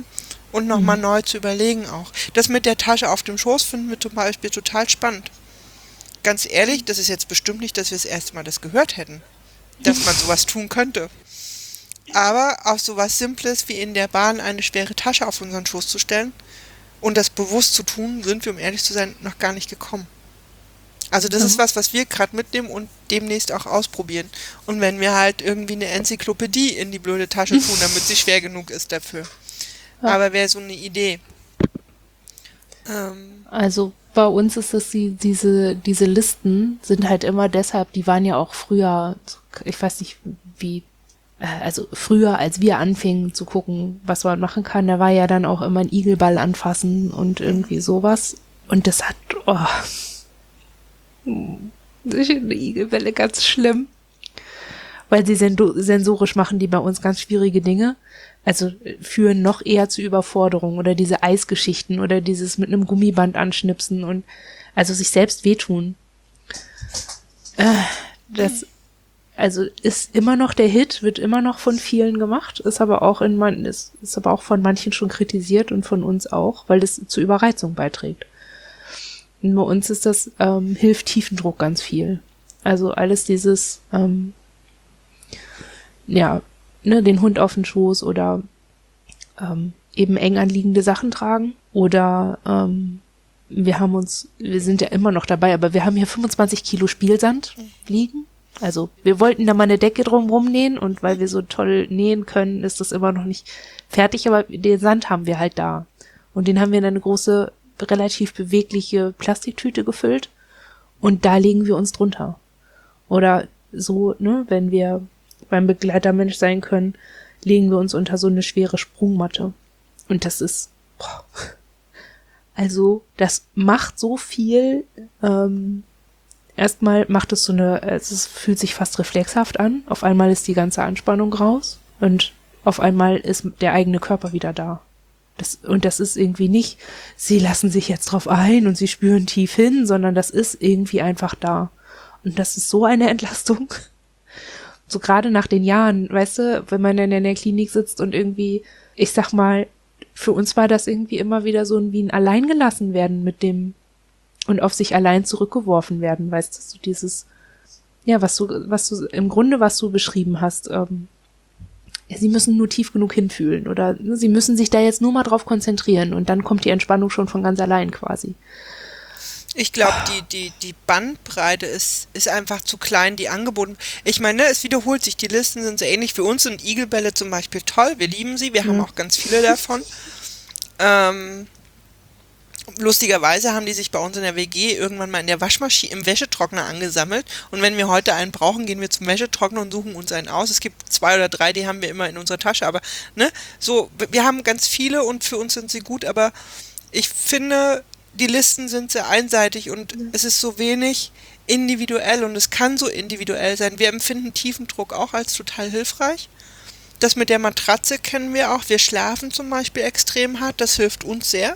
und nochmal neu zu überlegen auch. Das mit der Tasche auf dem Schoß finden wir zum Beispiel total spannend. Ganz ehrlich, das ist jetzt bestimmt nicht, dass wir das erste Mal das gehört hätten, dass man sowas tun könnte. Aber auf sowas Simples wie in der Bahn eine schwere Tasche auf unseren Schoß zu stellen und das bewusst zu tun, sind wir, um ehrlich zu sein, noch gar nicht gekommen. Also das ist was wir gerade mitnehmen und demnächst auch ausprobieren. Und wenn wir halt irgendwie eine Enzyklopädie in die blöde Tasche tun, damit sie schwer genug ist dafür. Ja. Aber wäre so eine Idee. Also bei uns ist das diese Listen sind halt immer deshalb, die waren ja auch früher, ich weiß nicht wie, also früher, als wir anfingen zu gucken, was man machen kann, da war ja dann auch immer ein Igelball anfassen und irgendwie sowas. Und das hat, ich finde Igelbälle ganz schlimm. Weil sie sensorisch machen die bei uns ganz schwierige Dinge. Also führen noch eher zu Überforderung oder diese Eisgeschichten oder dieses mit einem Gummiband anschnipsen und also sich selbst wehtun. Das also ist immer noch der Hit, wird immer noch von vielen gemacht, ist aber auch ist aber auch von manchen schon kritisiert und von uns auch, weil das zu Überreizung beiträgt. Und bei uns ist das hilft Tiefendruck ganz viel. Also alles dieses den Hund auf den Schoß oder eben eng anliegende Sachen tragen oder wir sind ja immer noch dabei, aber wir haben hier 25 Kilo Spielsand liegen. Also wir wollten da mal eine Decke drumrum nähen und weil wir so toll nähen können, ist das immer noch nicht fertig, aber den Sand haben wir halt da. Und den haben wir in eine große, relativ bewegliche Plastiktüte gefüllt und da legen wir uns drunter. Oder so, wenn wir beim Begleitermensch sein können, legen wir uns unter so eine schwere Sprungmatte. Und das ist, also das macht so viel, erstmal macht es es fühlt sich fast reflexhaft an. Auf einmal ist die ganze Anspannung raus und auf einmal ist der eigene Körper wieder da. Das ist irgendwie nicht, sie lassen sich jetzt drauf ein und sie spüren tief hin, sondern das ist irgendwie einfach da. Und das ist so eine Entlastung. So gerade nach den Jahren, weißt du, wenn man dann in der Klinik sitzt und irgendwie, ich sag mal, für uns war das irgendwie immer wieder so wie ein Alleingelassen werden mit dem und auf sich allein zurückgeworfen werden, weißt du, so dieses, ja, was du im Grunde, was du beschrieben hast, sie müssen nur tief genug hinfühlen oder sie müssen sich da jetzt nur mal drauf konzentrieren und dann kommt die Entspannung schon von ganz allein quasi. Ich glaube, die Bandbreite ist einfach zu klein, die angeboten. Ich meine, es wiederholt sich, die Listen sind so ähnlich. Für uns sind Igelbälle zum Beispiel toll, wir lieben sie, wir haben auch ganz viele davon. Lustigerweise haben die sich bei uns in der WG irgendwann mal in der Waschmaschine, im Wäschetrockner angesammelt und wenn wir heute einen brauchen, gehen wir zum Wäschetrockner und suchen uns einen aus. Es gibt 2 oder 3, die haben wir immer in unserer Tasche, aber so, wir haben ganz viele und für uns sind sie gut, aber ich finde, die Listen sind sehr einseitig und es ist so wenig individuell und es kann so individuell sein. Wir empfinden Tiefendruck auch als total hilfreich. Das mit der Matratze kennen wir auch. Wir schlafen zum Beispiel extrem hart, das hilft uns sehr.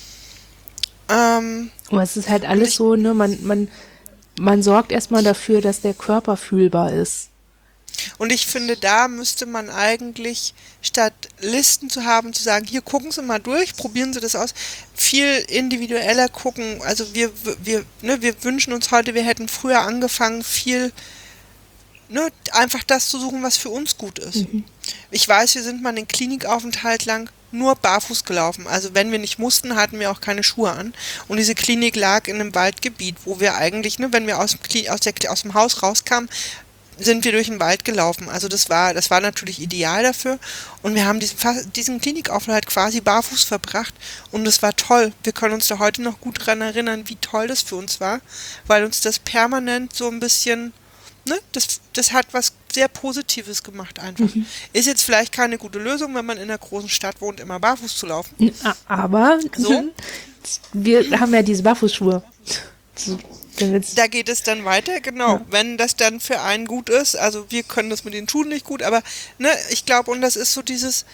Aber es ist halt alles so, man sorgt erstmal dafür, dass der Körper fühlbar ist. Und ich finde, da müsste man eigentlich, statt Listen zu haben, zu sagen, hier gucken Sie mal durch, probieren Sie das aus, viel individueller gucken. Also wir wünschen uns heute, wir hätten früher angefangen, viel einfach das zu suchen, was für uns gut ist. Ich weiß, wir sind mal einen Klinikaufenthalt lang nur barfuß gelaufen. Also wenn wir nicht mussten, hatten wir auch keine Schuhe an. Und diese Klinik lag in einem Waldgebiet, wo wir eigentlich, wenn wir aus dem Haus rauskamen, sind wir durch den Wald gelaufen. Also das war natürlich ideal dafür. Und wir haben diesen Klinikaufenthalt quasi barfuß verbracht. Und das war toll. Wir können uns da heute noch gut dran erinnern, wie toll das für uns war, weil uns das permanent so ein bisschen, das hat was sehr Positives gemacht einfach. Ist jetzt vielleicht keine gute Lösung, wenn man in einer großen Stadt wohnt, immer barfuß zu laufen. Aber so. Wir haben ja diese Barfußschuhe. Da geht es dann weiter, genau. Ja. Wenn das dann für einen gut ist, also wir können das mit den Schuhen nicht gut, aber ich glaube, und das ist so dieses,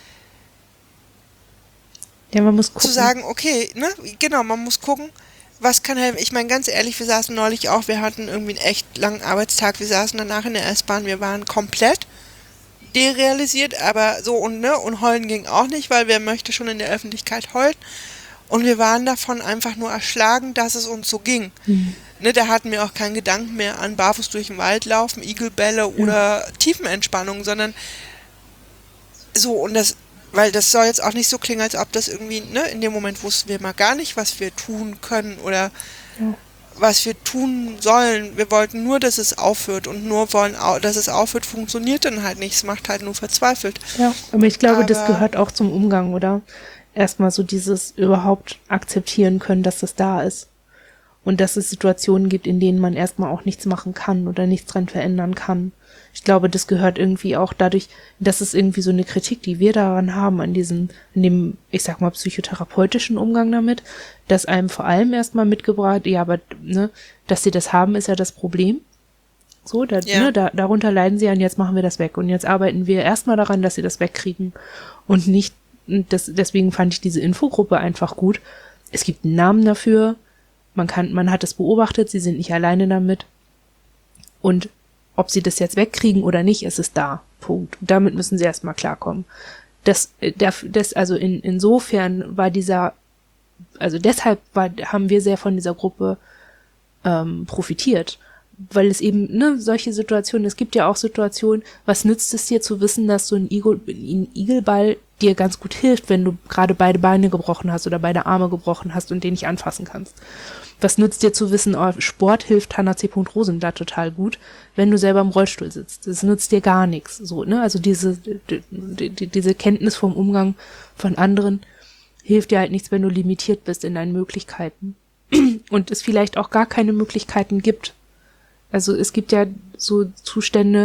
ja, man muss gucken. Zu sagen, okay, genau, man muss gucken, was kann helfen. Ich meine, ganz ehrlich, wir saßen neulich auch, wir hatten irgendwie einen echt langen Arbeitstag, wir saßen danach in der S-Bahn, wir waren komplett derealisiert, aber so und ne, und heulen ging auch nicht, weil wer möchte schon in der Öffentlichkeit heulen? Und wir waren davon einfach nur erschlagen, dass es uns so ging. Ne, da hatten wir auch keinen Gedanken mehr an barfuß durch den Wald laufen, Igelbälle oder Tiefenentspannung, sondern so und das, weil das soll jetzt auch nicht so klingen, als ob das irgendwie, ne, in dem Moment wussten wir mal gar nicht, was wir tun können oder was wir tun sollen. Wir wollten nur, dass es aufhört und nur wollen, dass es aufhört, funktioniert dann halt nicht. Es macht halt nur verzweifelt. Ja, aber ich glaube, das Aber- gehört auch zum Umgang, oder? Erstmal so dieses überhaupt akzeptieren können, dass das da ist. Und dass es Situationen gibt, in denen man erstmal auch nichts machen kann oder nichts dran verändern kann. Ich glaube, das gehört irgendwie auch dadurch, das ist irgendwie so eine Kritik, die wir daran haben, an dem, ich sag mal, psychotherapeutischen Umgang damit, dass einem vor allem erstmal mitgebracht, ja, aber, ne, dass sie das haben, ist ja das Problem. So, darunter leiden sie und jetzt machen wir das weg. Und jetzt arbeiten wir erstmal daran, dass sie das wegkriegen. Und nicht, deswegen fand ich diese Infogruppe einfach gut. Es gibt einen Namen dafür. Man hat es beobachtet, sie sind nicht alleine damit. Und ob sie das jetzt wegkriegen oder nicht, ist es da. Punkt. Und damit müssen sie erstmal klarkommen. Also insofern war deshalb haben wir sehr von dieser Gruppe profitiert. Weil es eben, ne, solche Situationen, es gibt ja auch Situationen, was nützt es dir zu wissen, dass so ein Igelball dir ganz gut hilft, wenn du gerade beide Beine gebrochen hast oder beide Arme gebrochen hast und den nicht anfassen kannst. Was nützt dir zu wissen, oh, Sport hilft Hannah C. Rosenblatt total gut, wenn du selber im Rollstuhl sitzt. Das nützt dir gar nichts, so, ne? Also diese Kenntnis vom Umgang von anderen hilft dir halt nichts, wenn du limitiert bist in deinen Möglichkeiten. Und es vielleicht auch gar keine Möglichkeiten gibt. Also es gibt ja so Zustände,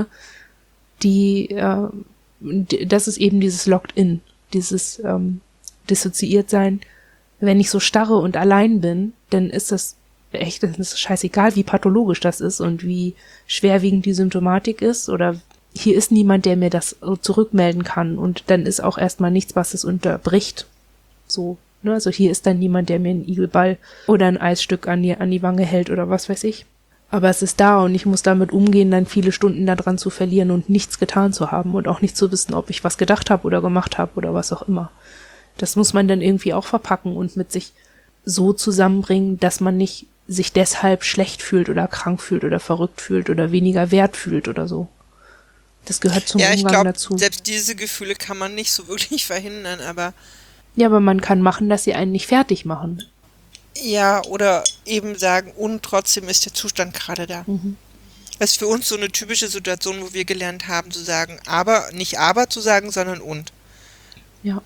das ist eben dieses Locked-in, dieses dissoziiert sein. Wenn ich so starre und allein bin, dann ist das scheißegal, wie pathologisch das ist und wie schwerwiegend die Symptomatik ist oder hier ist niemand, der mir das zurückmelden kann und dann ist auch erstmal nichts, was es unterbricht. So, ne? Also hier ist dann niemand, der mir einen Igelball oder ein Eisstück an die Wange hält oder was weiß ich. Aber es ist da und ich muss damit umgehen, dann viele Stunden daran zu verlieren und nichts getan zu haben und auch nicht zu wissen, ob ich was gedacht habe oder gemacht habe oder was auch immer. Das muss man dann irgendwie auch verpacken und mit sich so zusammenbringen, dass man nicht sich deshalb schlecht fühlt oder krank fühlt oder verrückt fühlt oder weniger wert fühlt oder so. Das gehört zum Umgang dazu. Selbst diese Gefühle kann man nicht so wirklich verhindern, aber... Ja, aber man kann machen, dass sie einen nicht fertig machen. Ja, oder eben sagen, und trotzdem ist der Zustand gerade da. Das ist für uns so eine typische Situation, wo wir gelernt haben zu sagen, aber, nicht aber zu sagen, sondern und. Ja.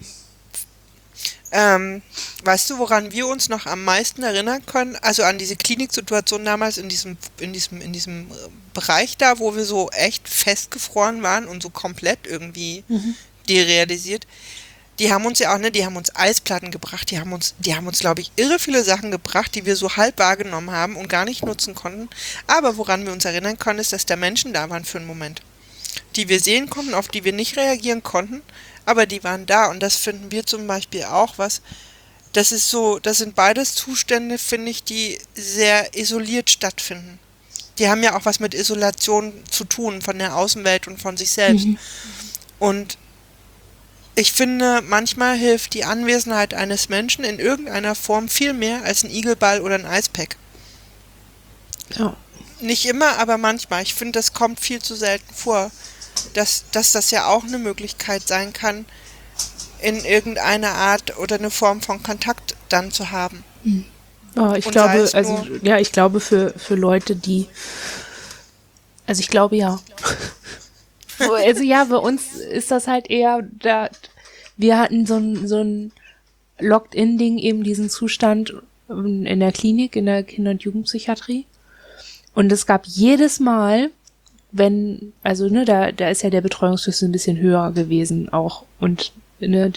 Weißt du, woran wir uns noch am meisten erinnern können? Also an diese Kliniksituation damals in diesem Bereich da, wo wir so echt festgefroren waren und so komplett irgendwie derealisiert. Die haben uns ja auch, ne, die haben uns Eisplatten gebracht, die haben uns, glaube ich, irre viele Sachen gebracht, die wir so halb wahrgenommen haben und gar nicht nutzen konnten. Aber woran wir uns erinnern können, ist, dass da Menschen da waren für einen Moment, die wir sehen konnten, auf die wir nicht reagieren konnten, aber die waren da und das finden wir zum Beispiel auch was. Das ist so, das sind beides Zustände, finde ich, die sehr isoliert stattfinden. Die haben ja auch was mit Isolation zu tun, von der Außenwelt und von sich selbst. Und ich finde, manchmal hilft die Anwesenheit eines Menschen in irgendeiner Form viel mehr als ein Igelball oder ein Eispack. Ja. Nicht immer, aber manchmal. Ich finde, das kommt viel zu selten vor, dass das ja auch eine Möglichkeit sein kann, in irgendeiner Art oder eine Form von Kontakt dann zu haben. Oh, ich glaube für Leute, die, also ich glaube ja. Also ja, bei uns ist das halt eher, wir hatten so ein Locked-in-Ding, eben diesen Zustand in der Klinik, in der Kinder- und Jugendpsychiatrie. Und es gab jedes Mal, also ne, da ist ja der Betreuungsschlüssel ein bisschen höher gewesen auch. Und ne,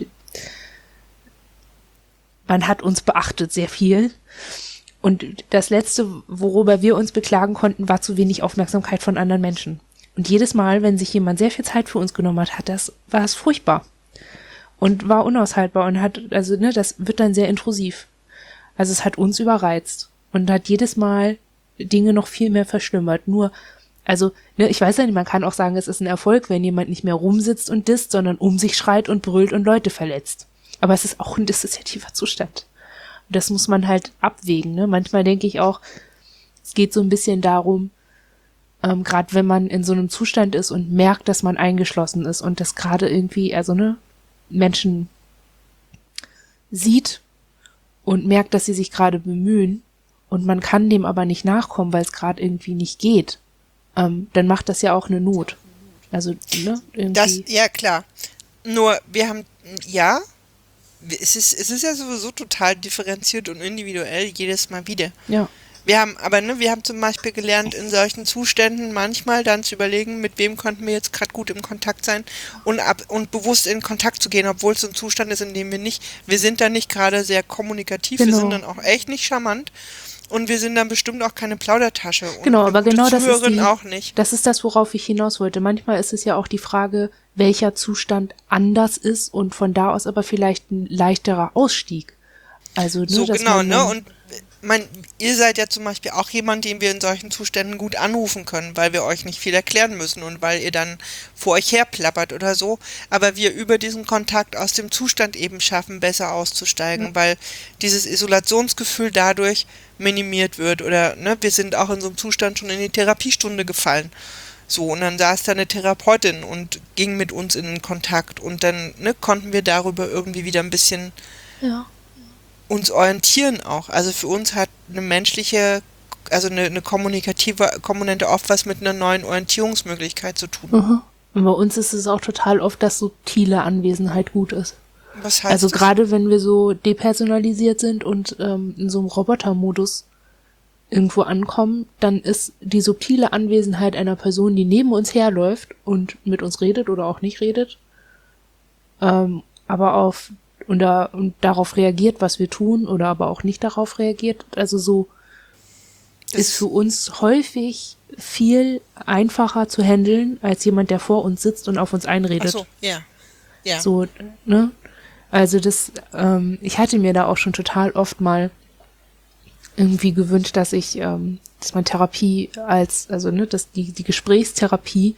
man hat uns beachtet sehr viel. Und das Letzte, worüber wir uns beklagen konnten, war zu wenig Aufmerksamkeit von anderen Menschen. Und jedes Mal, wenn sich jemand sehr viel Zeit für uns genommen hat, war es furchtbar. Und war unaushaltbar und das wird dann sehr intrusiv. Also es hat uns überreizt und hat jedes Mal Dinge noch viel mehr verschlimmert. Also, ne, ich weiß ja nicht, man kann auch sagen, es ist ein Erfolg, wenn jemand nicht mehr rumsitzt und disst, sondern um sich schreit und brüllt und Leute verletzt. Aber es ist auch ein dissoziativer Zustand. Und das muss man halt abwägen, ne? Manchmal denke ich auch, es geht so ein bisschen darum, gerade wenn man in so einem Zustand ist und merkt, dass man eingeschlossen ist und das gerade irgendwie, also ne, Menschen sieht und merkt, dass sie sich gerade bemühen und man kann dem aber nicht nachkommen, weil es gerade irgendwie nicht geht, dann macht das ja auch eine Not. Also, ne, irgendwie. Ja, klar. Nur, wir haben, ja, es ist ja sowieso total differenziert und individuell jedes Mal wieder. Ja. Wir haben zum Beispiel gelernt, in solchen Zuständen manchmal dann zu überlegen, mit wem konnten wir jetzt gerade gut im Kontakt sein und bewusst in Kontakt zu gehen, obwohl es so ein Zustand ist, in dem wir sind dann nicht gerade sehr kommunikativ, wir sind dann auch echt nicht charmant und wir sind dann bestimmt auch keine Plaudertasche. Und genau, aber genau Zuhörerin auch nicht. Das ist das, worauf ich hinaus wollte. Manchmal ist es ja auch die Frage, welcher Zustand anders ist und von da aus aber vielleicht ein leichterer Ausstieg. Also, ne, so dass genau, man ne? Und ihr seid ja zum Beispiel auch jemand, den wir in solchen Zuständen gut anrufen können, weil wir euch nicht viel erklären müssen und weil ihr dann vor euch herplappert oder so. Aber wir über diesen Kontakt aus dem Zustand eben schaffen, besser auszusteigen, weil dieses Isolationsgefühl dadurch minimiert wird. Oder ne, wir sind auch in so einem Zustand schon in die Therapiestunde gefallen. So, und dann saß da eine Therapeutin und ging mit uns in den Kontakt und dann ne, konnten wir darüber irgendwie wieder ein bisschen uns orientieren auch. Also für uns hat eine menschliche, also eine kommunikative Komponente oft was mit einer neuen Orientierungsmöglichkeit zu tun. Mhm. Und bei uns ist es auch total oft, dass subtile Anwesenheit gut ist. Was heißt also das? Gerade wenn wir so depersonalisiert sind und in so einem Robotermodus irgendwo ankommen, dann ist die subtile Anwesenheit einer Person, die neben uns herläuft und mit uns redet oder auch nicht redet, aber und darauf reagiert, was wir tun, oder aber auch nicht darauf reagiert. Also so ist für uns häufig viel einfacher zu handeln, als jemand, der vor uns sitzt und auf uns einredet. Ach so, ja. Ja. So, ne? Also ich hatte mir da auch schon total oft mal irgendwie gewünscht, dass man Therapie dass die Gesprächstherapie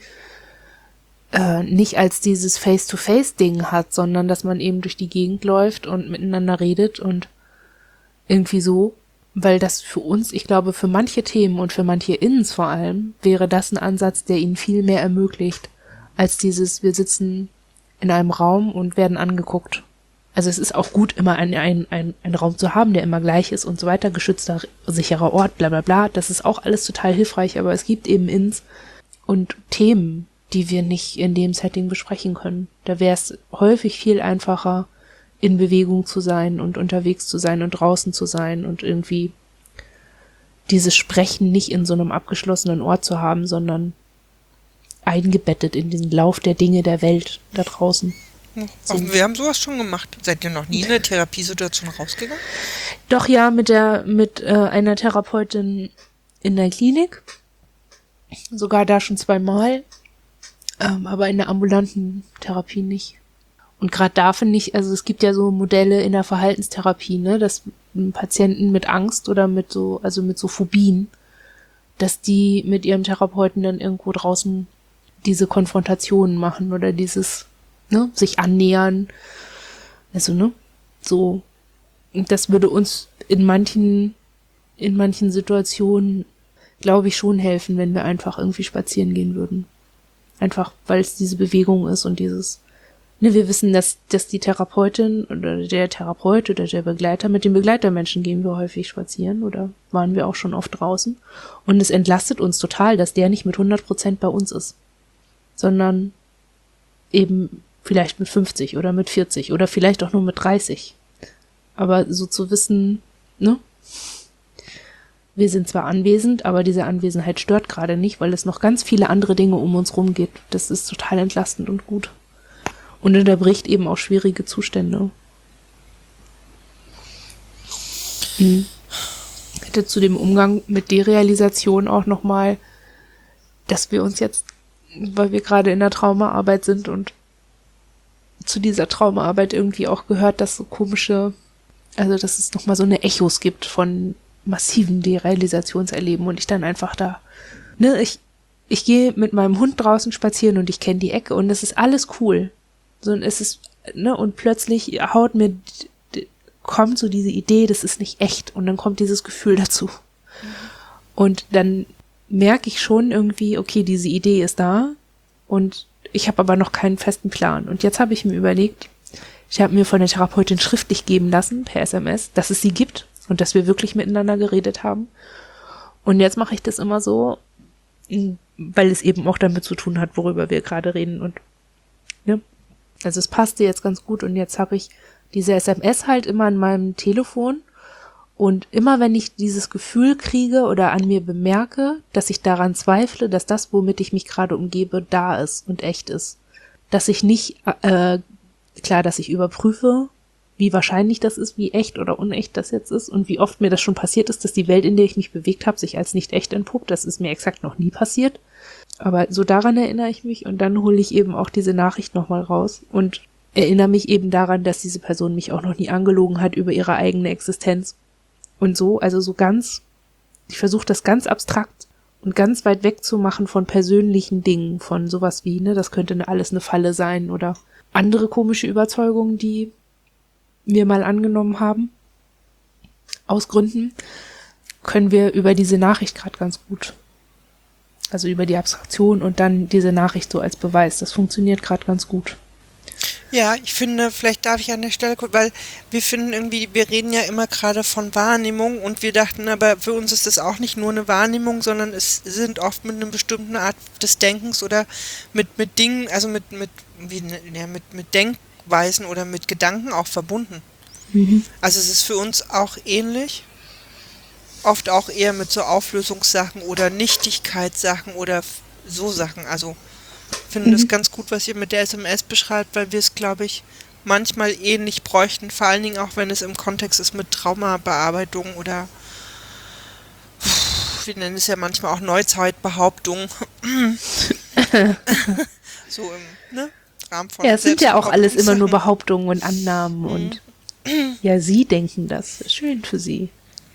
nicht als dieses Face-to-Face-Ding hat, sondern dass man eben durch die Gegend läuft und miteinander redet und irgendwie so, weil das für uns, ich glaube, für manche Themen und für manche Innens vor allem, wäre das ein Ansatz, der ihnen viel mehr ermöglicht, als dieses, wir sitzen in einem Raum und werden angeguckt. Also es ist auch gut, immer einen Raum zu haben, der immer gleich ist und so weiter, geschützter, sicherer Ort, bla bla bla, das ist auch alles total hilfreich, aber es gibt eben Innens und Themen, die wir nicht in dem Setting besprechen können. Da wäre es häufig viel einfacher, in Bewegung zu sein und unterwegs zu sein und draußen zu sein und irgendwie dieses Sprechen nicht in so einem abgeschlossenen Ort zu haben, sondern eingebettet in den Lauf der Dinge der Welt da draußen. So. Wir haben sowas schon gemacht. Seid ihr noch nie in eine Therapiesituation rausgegangen? Doch, ja, mit einer Therapeutin in der Klinik. Sogar da schon 2-mal. Aber in der ambulanten Therapie nicht. Und gerade da finde ich, also es gibt ja so Modelle in der Verhaltenstherapie, ne, dass Patienten mit Angst oder mit so Phobien, dass die mit ihrem Therapeuten dann irgendwo draußen diese Konfrontationen machen oder dieses, ne, sich annähern. Also, ne, so. Das würde uns in manchen Situationen, glaube ich, schon helfen, wenn wir einfach irgendwie spazieren gehen würden. Einfach, weil es diese Bewegung ist und dieses, ne, wir wissen, dass die Therapeutin oder der Therapeut oder der Begleiter, mit dem Begleitermenschen gehen wir häufig spazieren oder waren wir auch schon oft draußen. Und es entlastet uns total, dass der nicht mit 100% bei uns ist, sondern eben vielleicht mit 50 oder mit 40 oder vielleicht auch nur mit 30. Aber so zu wissen, ne, wir sind zwar anwesend, aber diese Anwesenheit stört gerade nicht, weil es noch ganz viele andere Dinge um uns rum geht. Das ist total entlastend und gut. Und unterbricht eben auch schwierige Zustände. Ich hätte zu dem Umgang mit Derealisation auch nochmal, dass wir uns jetzt, weil wir gerade in der Traumaarbeit sind und zu dieser Traumaarbeit irgendwie auch gehört, dass so komische, also dass es nochmal so eine Echos gibt von massiven Derealisationserleben und ich dann einfach da, ne, ich gehe mit meinem Hund draußen spazieren und ich kenne die Ecke und es ist alles cool. So, und es ist, ne, und plötzlich kommt so diese Idee, das ist nicht echt und dann kommt dieses Gefühl dazu. Und dann merke ich schon irgendwie, okay, diese Idee ist da und ich habe aber noch keinen festen Plan. Und jetzt habe ich mir überlegt, ich habe mir von der Therapeutin schriftlich geben lassen, per SMS, dass es sie gibt und dass wir wirklich miteinander geredet haben. Und jetzt mache ich das immer so, weil es eben auch damit zu tun hat, worüber wir gerade reden. Und ne? Also es passte jetzt ganz gut und jetzt habe ich diese SMS halt immer in meinem Telefon und immer wenn ich dieses Gefühl kriege oder an mir bemerke, dass ich daran zweifle, dass das, womit ich mich gerade umgebe, da ist und echt ist, dass ich nicht, klar, dass ich überprüfe, wie wahrscheinlich das ist, wie echt oder unecht das jetzt ist und wie oft mir das schon passiert ist, dass die Welt, in der ich mich bewegt habe, sich als nicht echt entpuppt. Das ist mir exakt noch nie passiert. Aber so daran erinnere ich mich und dann hole ich eben auch diese Nachricht nochmal raus und erinnere mich eben daran, dass diese Person mich auch noch nie angelogen hat über ihre eigene Existenz. Und so, also so ganz, ich versuche das ganz abstrakt und ganz weit weg zu machen von persönlichen Dingen, von sowas wie, ne, das könnte alles eine Falle sein oder andere komische Überzeugungen, die wir mal angenommen haben. Aus Gründen können wir über diese Nachricht gerade ganz gut, also über die Abstraktion und dann diese Nachricht so als Beweis, das funktioniert gerade ganz gut. Ja, ich finde, vielleicht darf ich an der Stelle kurz, weil wir finden irgendwie, wir reden ja immer gerade von Wahrnehmung und wir dachten aber, für uns ist das auch nicht nur eine Wahrnehmung, sondern es sind oft mit einer bestimmten Art des Denkens oder mit Dingen, also mit Denkweisen oder mit Gedanken auch verbunden. Mhm. Also es ist für uns auch ähnlich, oft auch eher mit so Auflösungssachen oder Nichtigkeitssachen oder so Sachen, also ich finde das ganz gut, was ihr mit der SMS beschreibt, weil wir es, glaube ich, manchmal ähnlich bräuchten, vor allen Dingen auch, wenn es im Kontext ist mit Traumabearbeitung oder wir nennen es ja manchmal auch Neuzeitbehauptung. So im Rahmen von Ja, es sind ja auch alles immer nur Selbstbehauptungssachen. Behauptungen und Annahmen und ja, Sie denken das. Schön für Sie.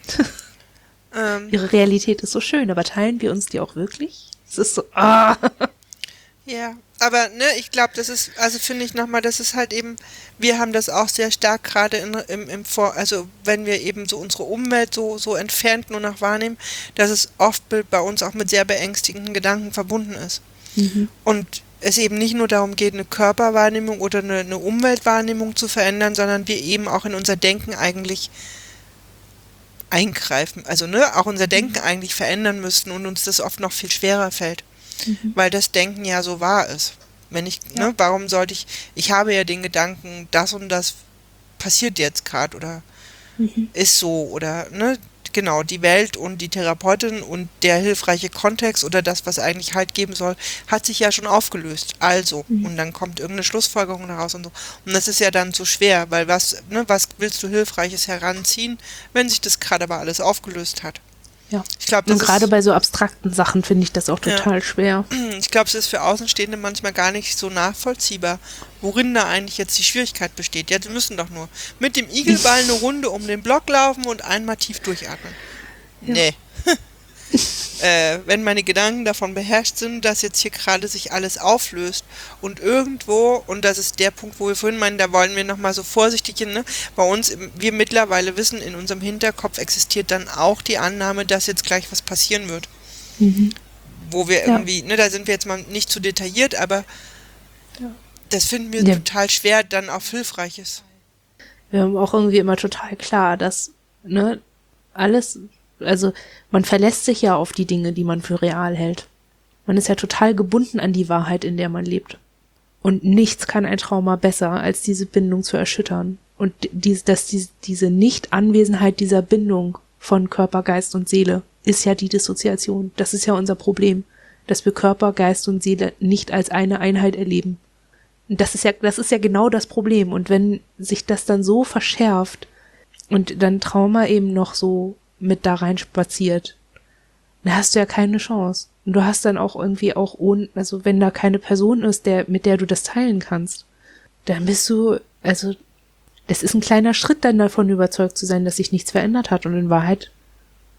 Ihre Realität ist so schön, aber teilen wir uns die auch wirklich? Es ist so, Ja, aber ne, ich glaube, das ist, also finde ich nochmal, das ist halt eben, wir haben das auch sehr stark gerade also wenn wir eben so unsere Umwelt so entfernt nur noch wahrnehmen, dass es oft bei uns auch mit sehr beängstigenden Gedanken verbunden ist. Und es eben nicht nur darum geht, eine Körperwahrnehmung oder eine Umweltwahrnehmung zu verändern, sondern wir eben auch in unser Denken eigentlich eingreifen, also ne, auch unser Denken eigentlich verändern müssten und uns das oft noch viel schwerer fällt. Weil das Denken ja so wahr ist. Wenn ich, ne, warum sollte ich habe ja den Gedanken, das und das passiert jetzt gerade oder ist so oder, ne, genau, die Welt und die Therapeutin und der hilfreiche Kontext oder das, was eigentlich Halt geben soll, hat sich ja schon aufgelöst. Also, und dann kommt irgendeine Schlussfolgerung daraus und so. Und das ist ja dann zu schwer, weil was willst du Hilfreiches heranziehen, wenn sich das gerade aber alles aufgelöst hat? ja. Ich glaube, Und gerade bei so abstrakten Sachen finde ich das auch total schwer. Ich glaube, es ist für Außenstehende manchmal gar nicht so nachvollziehbar, worin da eigentlich jetzt die Schwierigkeit besteht. Ja, die müssen doch nur mit dem Igelball eine Runde um den Block laufen und einmal tief durchatmen. Ja. Nee. Wenn meine Gedanken davon beherrscht sind, dass jetzt hier gerade sich alles auflöst und irgendwo, und das ist der Punkt, wo wir vorhin meinen, da wollen wir nochmal so vorsichtig hin, ne? Bei uns, wir mittlerweile wissen, in unserem Hinterkopf existiert dann auch die Annahme, dass jetzt gleich was passieren wird. Wo wir irgendwie, ne, da sind wir jetzt mal nicht zu detailliert, aber das finden wir total schwer, dann auf Hilfreiches. Wir haben auch irgendwie immer total klar, dass, ne, alles, also man verlässt sich ja auf die Dinge, die man für real hält. Man ist ja total gebunden an die Wahrheit, in der man lebt. Und nichts kann ein Trauma besser, als diese Bindung zu erschüttern. Und diese Nicht-Anwesenheit dieser Bindung von Körper, Geist und Seele ist ja die Dissoziation. Das ist ja unser Problem, dass wir Körper, Geist und Seele nicht als eine Einheit erleben. Und das ist ja genau das Problem. Und wenn sich das dann so verschärft und dann Trauma eben noch so mit da rein spaziert, dann hast du ja keine Chance. Und du hast dann auch irgendwie auch also wenn da keine Person ist, mit der du das teilen kannst, dann bist du, also das ist ein kleiner Schritt, dann davon überzeugt zu sein, dass sich nichts verändert hat. Und in Wahrheit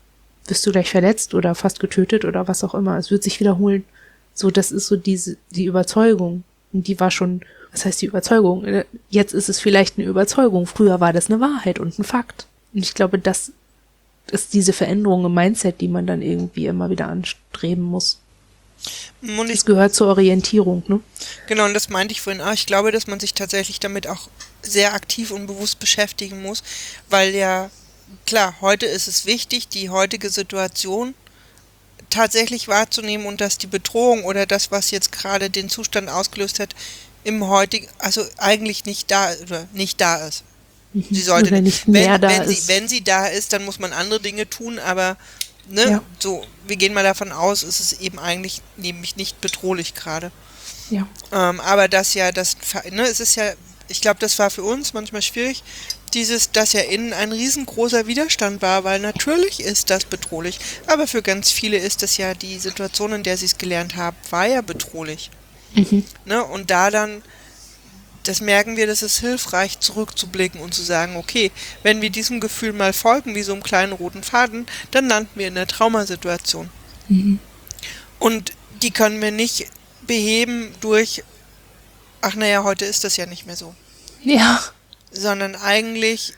wirst du gleich verletzt oder fast getötet oder was auch immer. Es wird sich wiederholen. So, das ist so die Überzeugung. Und die war schon, was heißt die Überzeugung? Jetzt ist es vielleicht eine Überzeugung. Früher war das eine Wahrheit und ein Fakt. Und ich glaube, das ist diese Veränderung im Mindset, die man dann irgendwie immer wieder anstreben muss. Und Das gehört zur Orientierung, ne? Genau, und das meinte ich vorhin auch. Ich glaube, dass man sich tatsächlich damit auch sehr aktiv und bewusst beschäftigen muss, weil ja, klar, heute ist es wichtig, die heutige Situation tatsächlich wahrzunehmen und dass die Bedrohung oder das, was jetzt gerade den Zustand ausgelöst hat, im heutigen, also eigentlich nicht da oder nicht da ist. Sie sollte Oder nicht mehr da ist. Wenn sie da ist, dann muss man andere Dinge tun, aber ne, Ja. so, wir gehen mal davon aus, ist es eben eigentlich nämlich nicht bedrohlich gerade. Ja. Aber es ist ja, ich glaube, das war für uns manchmal schwierig, dass ja innen ein riesengroßer Widerstand war, weil natürlich ist das bedrohlich, aber für ganz viele ist das ja die Situation, in der sie es gelernt haben, war ja bedrohlich. Ne? Und da dann, das merken wir, das ist hilfreich, zurückzublicken und zu sagen, okay, wenn wir diesem Gefühl mal folgen, wie so einem kleinen roten Faden, dann landen wir in einer Traumasituation. Und die können wir nicht beheben durch, ach naja, heute ist das ja nicht mehr so. Ja. Sondern eigentlich,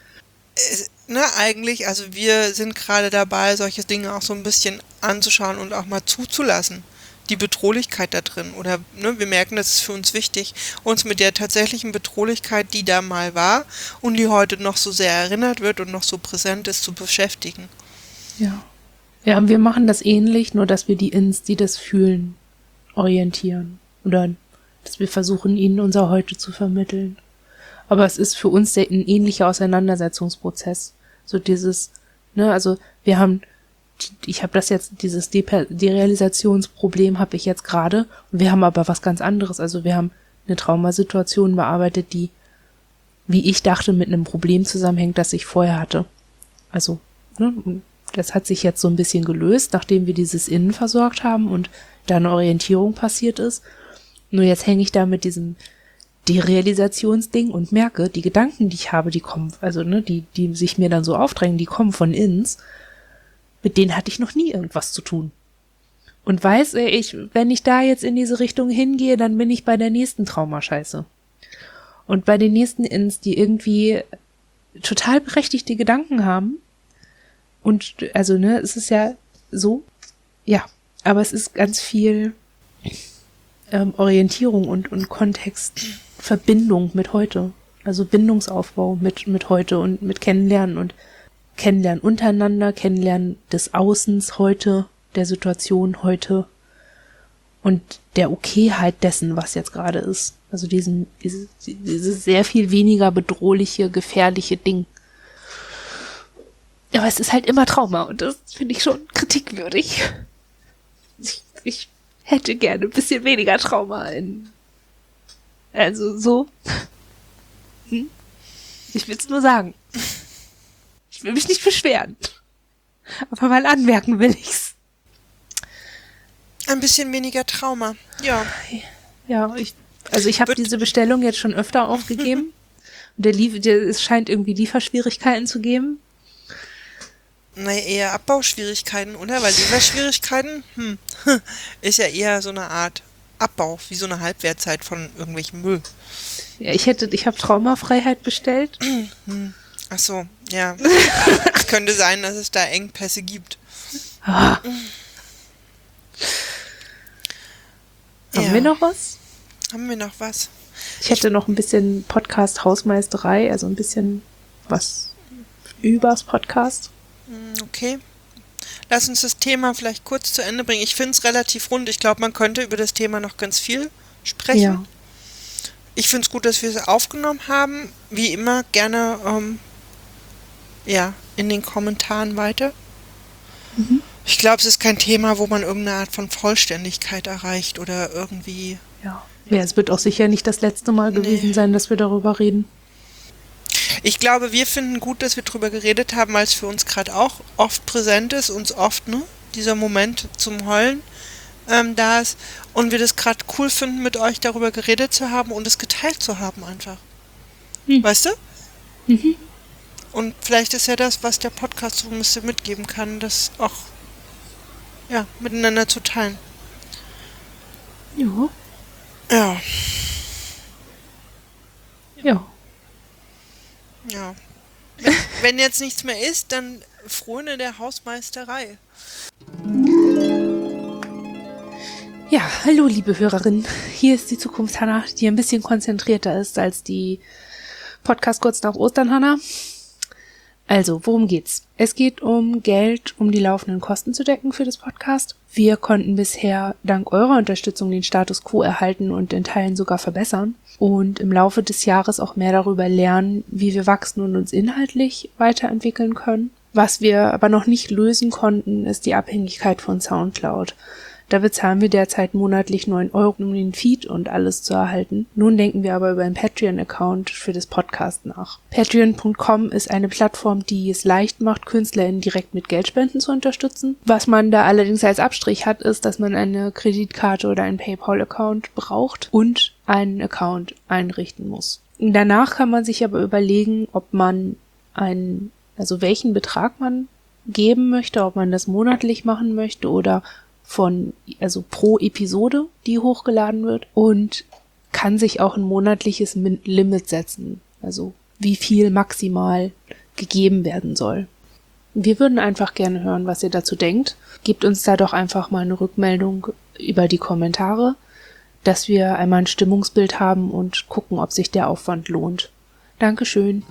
also wir sind gerade dabei, solche Dinge auch so ein bisschen anzuschauen und auch mal zuzulassen. Die Bedrohlichkeit da drin. Oder wir merken, das ist für uns wichtig, uns mit der tatsächlichen Bedrohlichkeit, die da mal war und die heute noch so sehr erinnert wird und noch so präsent ist, zu beschäftigen. Ja. Ja, und wir machen das ähnlich, nur dass wir die Ins, die das fühlen, orientieren. Oder dass wir versuchen, ihnen unser Heute zu vermitteln. Aber es ist für uns ein ähnlicher Auseinandersetzungsprozess. So dieses, also ich habe das jetzt, dieses Derealisationsproblem habe ich jetzt gerade. Und wir haben aber was ganz anderes. Also wir haben eine Traumasituation bearbeitet, die, wie ich dachte, mit einem Problem zusammenhängt, das ich vorher hatte. Also, das hat sich jetzt so ein bisschen gelöst, nachdem wir dieses Innen versorgt haben und da eine Orientierung passiert ist. Nur jetzt hänge ich da mit diesem Derealisationsding und merke, die Gedanken, die ich habe, die kommen, also die sich mir dann so aufdrängen, die kommen von ins. Mit denen hatte ich noch nie irgendwas zu tun. Und weiß wenn ich da jetzt in diese Richtung hingehe, dann bin ich bei der nächsten Traumascheiße. Und bei den nächsten Ins, die irgendwie total berechtigte Gedanken haben. Und also, es ist ja so, ja, aber es ist ganz viel Orientierung und Kontext, Verbindung mit heute. Also Bindungsaufbau mit heute und mit Kennenlernen und Kennenlernen untereinander, Kennenlernen des Außens heute, der Situation heute und der Okayheit dessen, was jetzt gerade ist. Also dieses sehr viel weniger bedrohliche, gefährliche Ding. Aber es ist halt immer Trauma und das finde ich schon kritikwürdig. Ich hätte gerne ein bisschen weniger Trauma also so. Ich will es nur sagen. Ich will mich nicht beschweren. Aber mal anmerken will ich's. Ein bisschen weniger Trauma, ja. Ja, ich habe diese Bestellung jetzt schon öfter aufgegeben. Und es scheint irgendwie Lieferschwierigkeiten zu geben. Naja, eher Abbauschwierigkeiten, oder? Weil Lieferschwierigkeiten, ist ja eher so eine Art Abbau, wie so eine Halbwertzeit von irgendwelchem Müll. Ja, ich habe Traumafreiheit bestellt. Ach so, ja. Es könnte sein, dass es da Engpässe gibt. Haben wir noch was? Haben wir noch was? Ich hätte noch ein bisschen Podcast-Hausmeisterei, also ein bisschen was übers Podcast. Okay. Lass uns das Thema vielleicht kurz zu Ende bringen. Ich finde es relativ rund. Ich glaube, man könnte über das Thema noch ganz viel sprechen. Ja. Ich finde es gut, dass wir es aufgenommen haben. Wie immer gerne in den Kommentaren weiter. Ich glaube, es ist kein Thema, wo man irgendeine Art von Vollständigkeit erreicht oder irgendwie... Ja, es wird auch sicher nicht das letzte Mal gewesen sein, dass wir darüber reden. Ich glaube, wir finden gut, dass wir drüber geredet haben, weil es für uns gerade auch oft präsent ist, uns oft, dieser Moment zum Heulen da ist und wir das gerade cool finden, mit euch darüber geredet zu haben und es geteilt zu haben einfach. Weißt du? Und vielleicht ist ja das, was der Podcast so ein bisschen mitgeben kann, dass auch ja, miteinander zu teilen. Ja. Ja, Ja. ja. Wenn jetzt nichts mehr ist, dann fröne der Hausmeisterei. Ja, hallo liebe Hörerin. Hier ist die Zukunfts-Hannah, die ein bisschen konzentrierter ist als die Podcast kurz nach Ostern, Hannah. Also, worum geht's? Es geht um Geld, um die laufenden Kosten zu decken für das Podcast. Wir konnten bisher dank eurer Unterstützung den Status quo erhalten und in Teilen sogar verbessern und im Laufe des Jahres auch mehr darüber lernen, wie wir wachsen und uns inhaltlich weiterentwickeln können. Was wir aber noch nicht lösen konnten, ist die Abhängigkeit von SoundCloud. Da bezahlen wir derzeit monatlich 9 €, um den Feed und alles zu erhalten. Nun denken wir aber über einen Patreon-Account für das Podcast nach. Patreon.com ist eine Plattform, die es leicht macht, KünstlerInnen direkt mit Geldspenden zu unterstützen. Was man da allerdings als Abstrich hat, ist, dass man eine Kreditkarte oder einen PayPal-Account braucht und einen Account einrichten muss. Danach kann man sich aber überlegen, ob man welchen Betrag man geben möchte, ob man das monatlich machen möchte oder pro Episode, die hochgeladen wird, und kann sich auch ein monatliches Limit setzen, also wie viel maximal gegeben werden soll. Wir würden einfach gerne hören, was ihr dazu denkt. Gebt uns da doch einfach mal eine Rückmeldung über die Kommentare, dass wir einmal ein Stimmungsbild haben und gucken, ob sich der Aufwand lohnt. Dankeschön.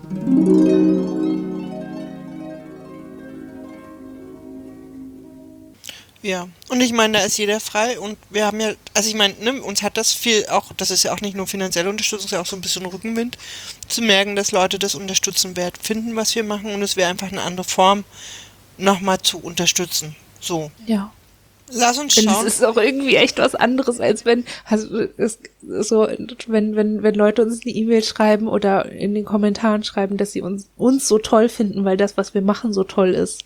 Ja, und ich meine, da ist jeder frei und wir haben ja, also ich meine, ne, uns hat das viel auch, das ist ja auch nicht nur finanzielle Unterstützung, es ist ja auch so ein bisschen Rückenwind, zu merken, dass Leute das unterstützen wert finden, was wir machen, und es wäre einfach eine andere Form, nochmal zu unterstützen. So. Ja. Lass uns schauen. Es ist auch irgendwie echt was anderes, als wenn Leute uns eine E-Mail schreiben oder in den Kommentaren schreiben, dass sie uns so toll finden, weil das, was wir machen, so toll ist.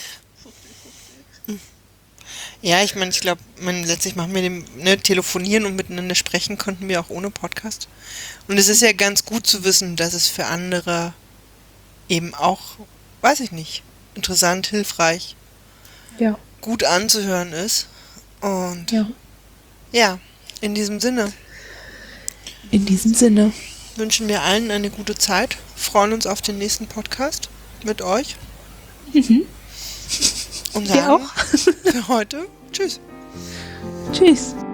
Ja, ich meine, letztlich machen wir telefonieren und miteinander sprechen konnten wir auch ohne Podcast. Und es ist ja ganz gut zu wissen, dass es für andere eben auch, weiß ich nicht, interessant, hilfreich, ja, gut anzuhören ist. Und ja, in diesem Sinne. In diesem Sinne Wünschen wir allen eine gute Zeit, freuen uns auf den nächsten Podcast mit euch. Und sagen wir auch. für heute tschüss. Tschüss.